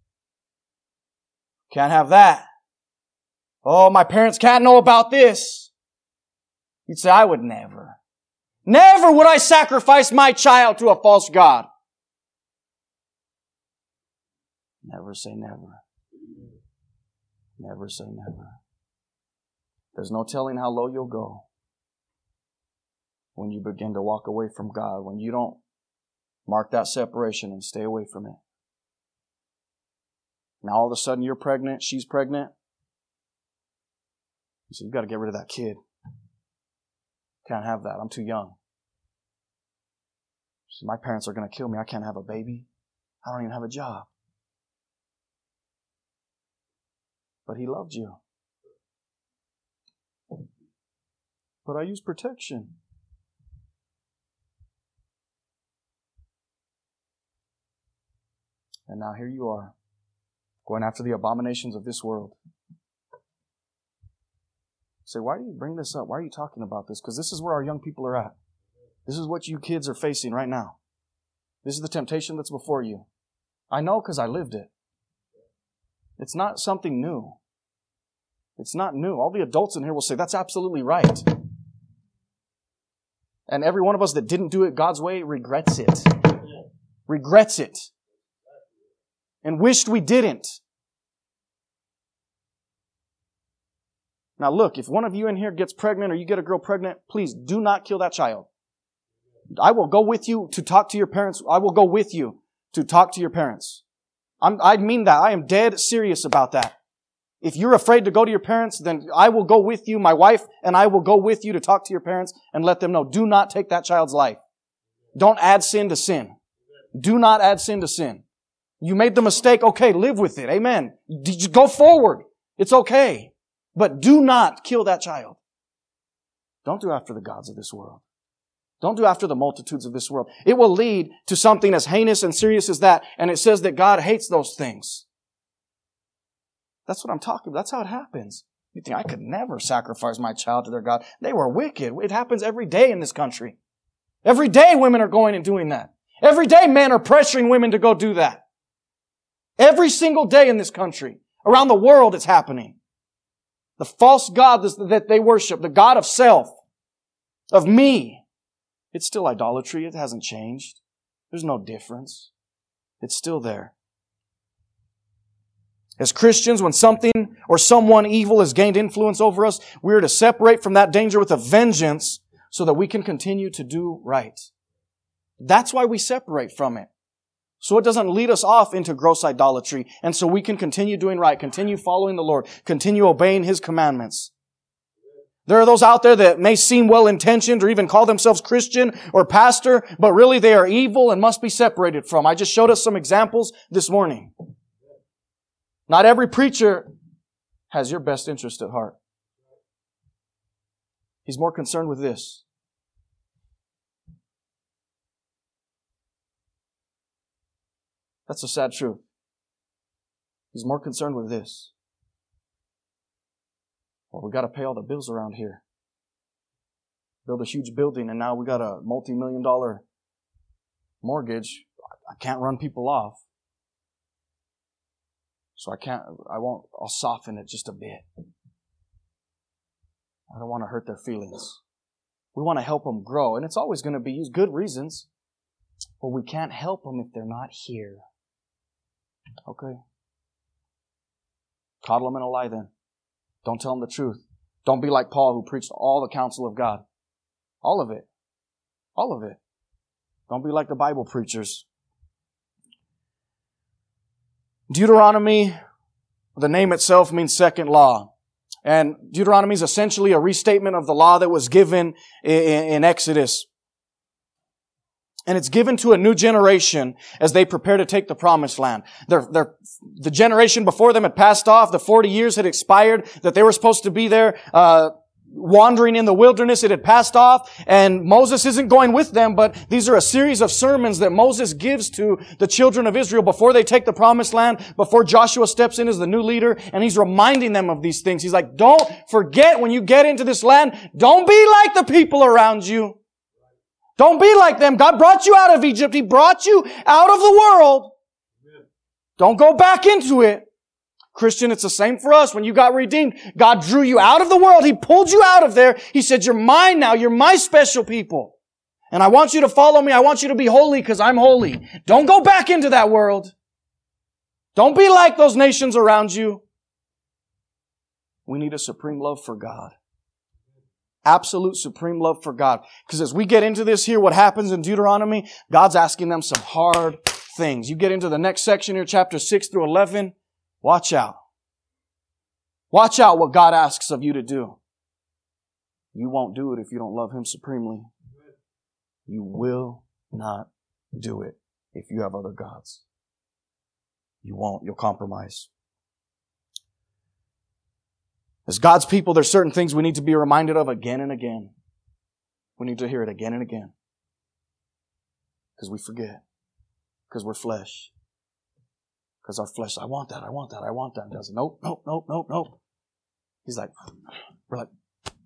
Can't have that. Oh, my parents can't know about this. You'd say, I would never. Never would I sacrifice my child to a false god. Never say never. Never say never. There's no telling how low you'll go when you begin to walk away from God, when you don't mark that separation and stay away from it. Now all of a sudden you're pregnant, she's pregnant. You say, you've got to get rid of that kid. Can't have that. I'm too young. So my parents are going to kill me. I can't have a baby. I don't even have a job. But he loved you. But I use protection. And now here you are, going after the abominations of this world. Say, why do you bring this up? Why are you talking about this? Because this is where our young people are at. This is what you kids are facing right now. This is the temptation that's before you. I know because I lived it. It's not something new. It's not new. All the adults in here will say, that's absolutely right. And every one of us that didn't do it God's way regrets it. Regrets it. And wished we didn't. Now look, if one of you in here gets pregnant or you get a girl pregnant, please do not kill that child. I will go with you to talk to your parents. I will go with you to talk to your parents. I'm, I mean that. I am dead serious about that. If you're afraid to go to your parents, then I will go with you, my wife, and I will go with you to talk to your parents and let them know, do not take that child's life. Don't add sin to sin. Do not add sin to sin. You made the mistake, okay, live with it. Amen. Did you go forward? It's okay. But do not kill that child. Don't do after the gods of this world. Don't do after the multitudes of this world. It will lead to something as heinous and serious as that. And it says that God hates those things. That's what I'm talking about. That's how it happens. You think, I could never sacrifice my child to their God. They were wicked. It happens every day in this country. Every day women are going and doing that. Every day men are pressuring women to go do that. Every single day in this country. Around the world it's happening. The false god that they worship, the god of self, of me. It's still idolatry. It hasn't changed. There's no difference. It's still there. As Christians, when something or someone evil has gained influence over us, we are to separate from that danger with a vengeance so that we can continue to do right. That's why we separate from it. So it doesn't lead us off into gross idolatry, and so we can continue doing right, continue following the Lord, continue obeying His commandments. There are those out there that may seem well-intentioned or even call themselves Christian or pastor, but really they are evil and must be separated from. I just showed us some examples this morning. Not every preacher has your best interest at heart. He's more concerned with this. That's a sad truth. He's more concerned with this. Well, we got to pay all the bills around here. Build a huge building, and now we got a multi-million dollar mortgage. I can't run people off. So I can't, I won't, I'll soften it just a bit. I don't want to hurt their feelings. We want to help them grow, and it's always going to be good reasons. But we can't help them if they're not here. Okay? Coddle them in a lie then. Don't tell them the truth. Don't be like Paul, who preached all the counsel of God. All of it. All of it. Don't be like the Bible preachers. Deuteronomy, the name itself means second law. And Deuteronomy is essentially a restatement of the law that was given in, in Exodus. And it's given to a new generation as they prepare to take the promised land. They're, they're, the generation before them had passed off. The forty years had expired that they were supposed to be there, uh, wandering in the wilderness. It had passed off, and Moses isn't going with them, but these are a series of sermons that Moses gives to the children of Israel before they take the promised land, before Joshua steps in as the new leader, and he's reminding them of these things. He's like, don't forget when you get into this land, don't be like the people around you. Don't be like them. God brought you out of Egypt. He brought you out of the world. Don't go back into it. Christian, it's the same for us. When you got redeemed, God drew you out of the world. He pulled you out of there. He said, you're mine now. You're my special people. And I want you to follow me. I want you to be holy because I'm holy. Don't go back into that world. Don't be like those nations around you. We need a supreme love for God. Absolute supreme love for God. Because as we get into this here, what happens in Deuteronomy, God's asking them some hard things. You get into the next section here, chapter six through eleven. Watch out. Watch out what God asks of you to do. You won't do it if you don't love Him supremely. You will not do it if you have other gods. You won't. You'll compromise. As God's people, there's certain things we need to be reminded of again and again. We need to hear it again and again. Because we forget. Because we're flesh. Because our flesh, I want that, I want that, I want that. And does nope, nope, nope, nope, nope. He's like, we're like,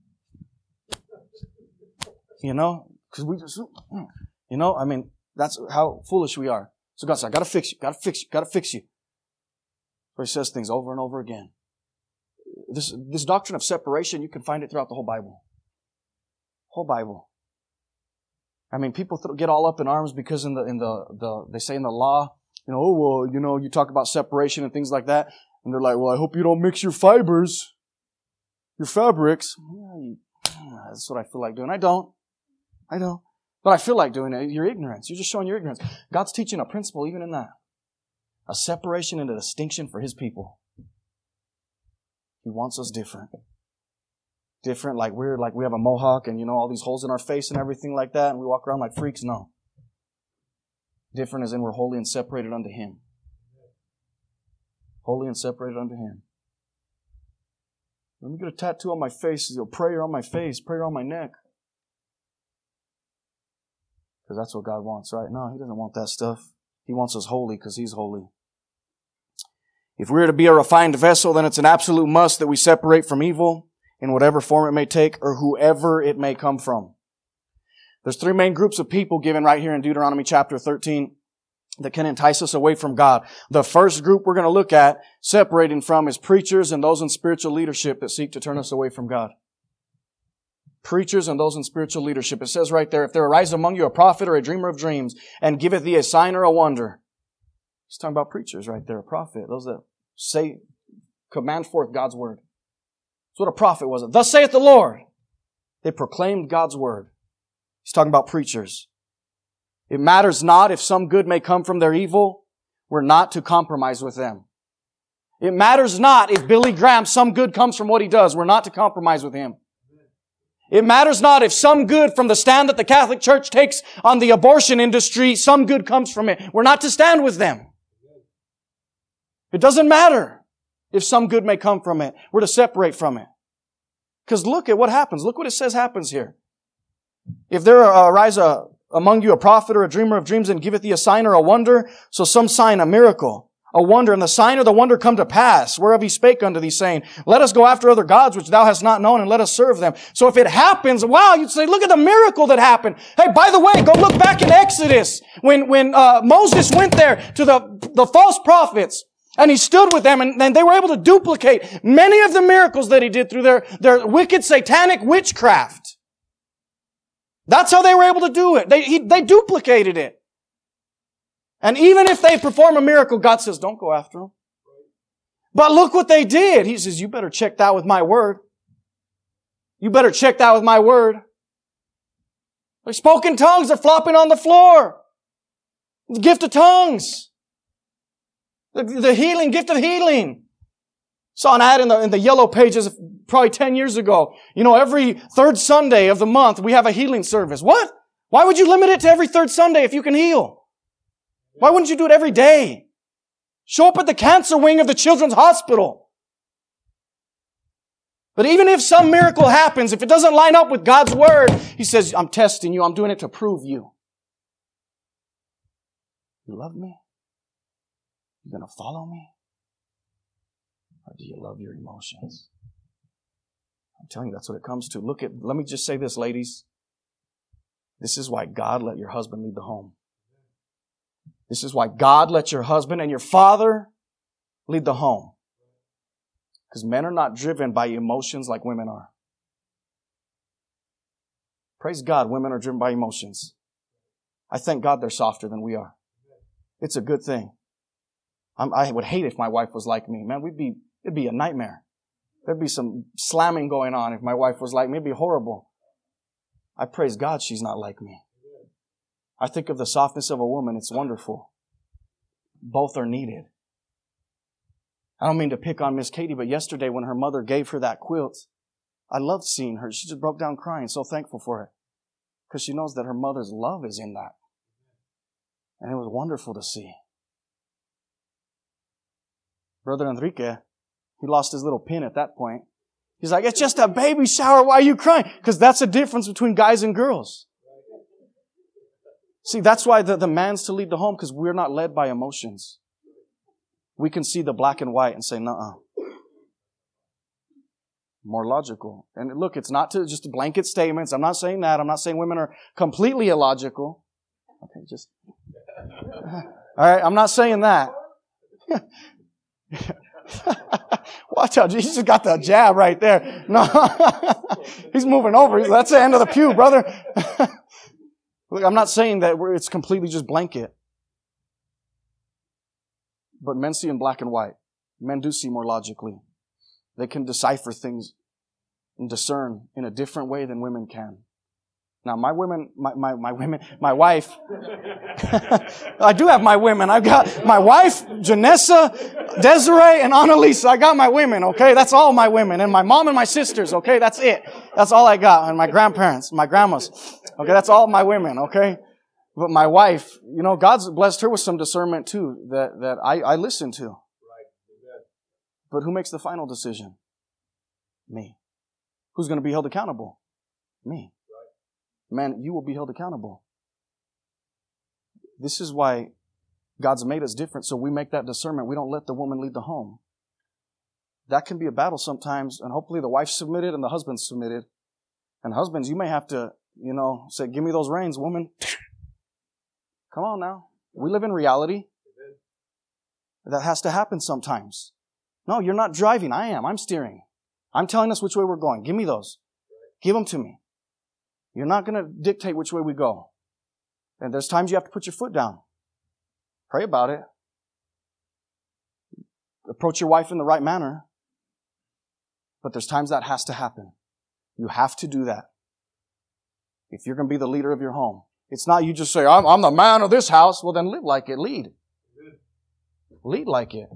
you know, because we just, you know, I mean, that's how foolish we are. So God said, I gotta fix you, gotta fix you, gotta fix you. Where he says things over and over again. This, this doctrine of separation, you can find it throughout the whole Bible. Whole Bible. I mean, people th- get all up in arms because in the, in the, the, they say in the law, you know, oh, well, you know, you talk about separation and things like that. And they're like, well, I hope you don't mix your fibers, your fabrics. Yeah, you, that's what I feel like doing. I don't. I don't. But I feel like doing it. Your ignorance. You're just showing your ignorance. God's teaching a principle even in that. A separation and a distinction for His people. He wants us different. Different, like we're like we have a mohawk and, you know, all these holes in our face and everything like that, and we walk around like freaks. No. Different as in we're holy and separated unto Him. Holy and separated unto Him. Let me get a tattoo on my face, you know, prayer on my face, prayer on my neck. Because that's what God wants, right? No, He doesn't want that stuff. He wants us holy because He's holy. If we're to be a refined vessel, then it's an absolute must that we separate from evil in whatever form it may take or whoever it may come from. There's three main groups of people given right here in Deuteronomy chapter thirteen that can entice us away from God. The first group we're going to look at separating from is preachers and those in spiritual leadership that seek to turn us away from God. Preachers and those in spiritual leadership. It says right there, if there arise among you a prophet or a dreamer of dreams and giveth thee a sign or a wonder. He's talking about preachers right there, a prophet. Those that say, command forth God's word. That's what a prophet was. Thus saith the Lord. They proclaimed God's word. He's talking about preachers. It matters not if some good may come from their evil. We're not to compromise with them. It matters not if Billy Graham, some good comes from what he does. We're not to compromise with him. It matters not if some good from the stand that the Catholic Church takes on the abortion industry, some good comes from it. We're not to stand with them. It doesn't matter if some good may come from it. We're to separate from it. Because look at what happens. Look what it says happens here. If there arise a, among you a prophet or a dreamer of dreams and giveth thee a sign or a wonder, so some sign, a miracle, a wonder, and the sign or the wonder come to pass, whereof he spake unto thee, saying, let us go after other gods which thou hast not known, and let us serve them. So if it happens, wow, you'd say, look at the miracle that happened. Hey, by the way, go look back in Exodus, when, when, uh, Moses went there to the, the false prophets, and he stood with them, and, and they were able to duplicate many of the miracles that he did through their, their wicked satanic witchcraft. That's how they were able to do it. They, he, they duplicated it. And even if they perform a miracle, God says, don't go after them. But look what they did. He says, you better check that with my word. You better check that with my word. They spoke in tongues. They're flopping on the floor. The gift of tongues. The, the healing, gift of healing. Saw an ad in the, in the yellow pages probably ten years ago. You know, every third Sunday of the month, we have a healing service. What? Why would you limit it to every third Sunday if you can heal? Why wouldn't you do it every day? Show up at the cancer wing of the children's hospital. But even if some miracle happens, if it doesn't line up with God's word, He says, I'm testing you. I'm doing it to prove you. You love me? You going to follow me? Or do you love your emotions? I'm telling you, that's what it comes to. Look at, let me just say this, ladies. This is why God let your husband lead the home. This is why God let your husband and your father lead the home. Because men are not driven by emotions like women are. Praise God, women are driven by emotions. I thank God they're softer than we are. It's a good thing. I'm, I would hate if my wife was like me. Man, we'd be, it'd be a nightmare. There'd be some slamming going on if my wife was like me. It'd be horrible. I praise God she's not like me. I think of the softness of a woman. It's wonderful. Both are needed. I don't mean to pick on Miss Katie, but yesterday when her mother gave her that quilt, I loved seeing her. She just broke down crying, so thankful for it. Because she knows that her mother's love is in that. And it was wonderful to see. Brother Enrique, he lost his little pin at that point. He's like, it's just a baby shower. Why are you crying? Because that's the difference between guys and girls. See, that's why the, the man's to lead the home, because we're not led by emotions. We can see the black and white and say, nuh-uh. More logical. And look, it's not to just blanket statements. I'm not saying that. I'm not saying women are completely illogical. Okay, just... All right, I'm not saying that. Watch out, Jesus just got the jab right there. No, he's moving over. That's the end of the pew, brother. Look, I'm not saying that it's completely just blanket. But men see in black and white. Men do see more logically. They can decipher things and discern in a different way than women can. Now, my women, my, my, my women, my wife, I do have my women. I've got my wife, Janessa, Desiree, and Annalisa. I got my women, okay? That's all my women. And my mom and my sisters, okay? That's it. That's all I got. And my grandparents, my grandmas. Okay, that's all my women, okay? But my wife, you know, God's blessed her with some discernment too that, that I, I listen to. But who makes the final decision? Me. Who's going to be held accountable? Me. Man, you will be held accountable. This is why God's made us different, so we make that discernment. We don't let the woman lead the home. That can be a battle sometimes, and hopefully the wife's submitted and the husband's submitted. And husbands, you may have to, you know, say, give me those reins, woman. Come on now. We live in reality. That has to happen sometimes. No, you're not driving. I am. I'm steering. I'm telling us which way we're going. Give me those. Give them to me. You're not going to dictate which way we go. And there's times you have to put your foot down. Pray about it. Approach your wife in the right manner. But there's times that has to happen. You have to do that. If you're going to be the leader of your home. It's not you just say, I'm, I'm the man of this house. Well, then live like it. Lead. Lead like it.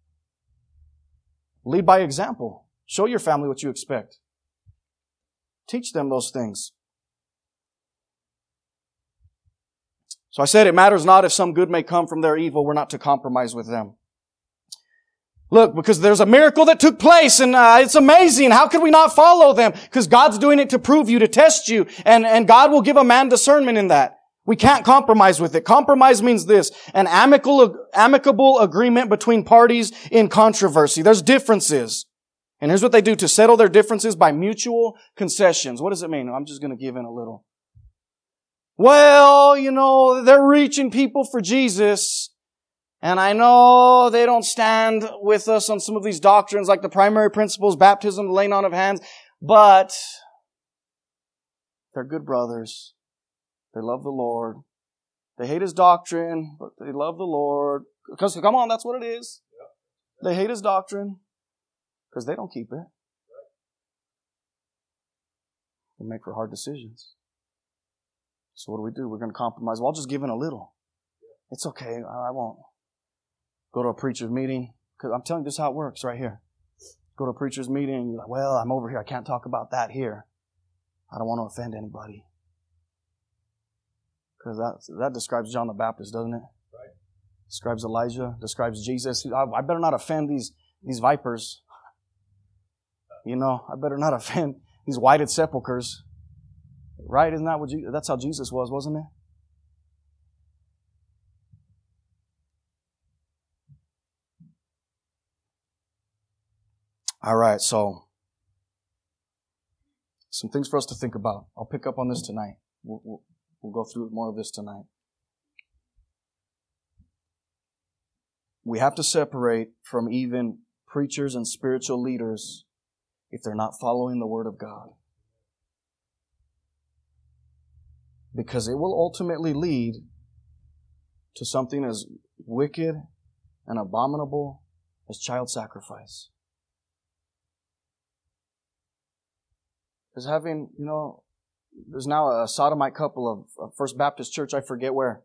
Lead by example. Show your family what you expect. Teach them those things. So I said it matters not if some good may come from their evil. We're not to compromise with them. Look, because there's a miracle that took place and uh, it's amazing. How could we not follow them? Because God's doing it to prove you, to test you. And, and God will give a man discernment in that. We can't compromise with it. Compromise means this, an amicable, amicable agreement between parties in controversy. There's differences. And here's what they do to settle their differences by mutual concessions. What does it mean? I'm just going to give in a little. Well, you know, they're reaching people for Jesus. And I know they don't stand with us on some of these doctrines like the primary principles, baptism, the laying on of hands. But they're good brothers. They love the Lord. They hate His doctrine, but they love the Lord. Because, come on, that's what it is. They hate His doctrine because they don't keep it. They make for hard decisions. So what do we do? We're going to compromise. Well, I'll just give in a little. It's okay. I won't. Go to a preacher's meeting. Because I'm telling you, this is how it works right here. Go to a preacher's meeting and you're like, well, I'm over here. I can't talk about that here. I don't want to offend anybody. Because that, that describes John the Baptist, doesn't it? Right. Describes Elijah, describes Jesus. I, I better not offend these, these vipers. You know, I better not offend these whited sepulchres. Right? Isn't that what Jesus, that's how Jesus was, wasn't it? All right, so some things for us to think about. I'll pick up on this tonight. We'll, we'll, we'll go through more of this tonight. We have to separate from even preachers and spiritual leaders if they're not following the Word of God. Because it will ultimately lead to something as wicked and abominable as child sacrifice. Is having, you know, there's now a sodomite couple of First Baptist Church, I forget where.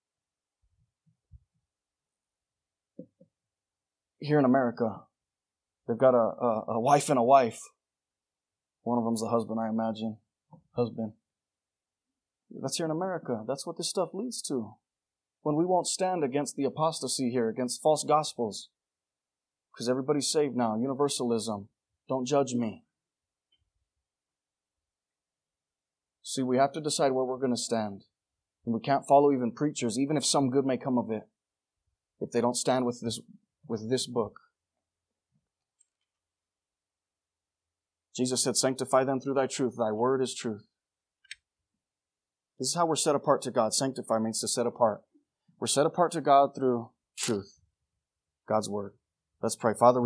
Here in America. They've got a, a, a wife and a wife. One of them's the husband, I imagine. Husband. That's here in America. That's what this stuff leads to. When we won't stand against the apostasy here, against false gospels. Because everybody's saved now. Universalism. Don't judge me. See, we have to decide where we're going to stand. And we can't follow even preachers, even if some good may come of it, if they don't stand with this with this book. Jesus said, sanctify them through thy truth. Thy word is truth. This is how we're set apart to God. Sanctify means to set apart. We're set apart to God through truth, God's word. Let's pray. Father, we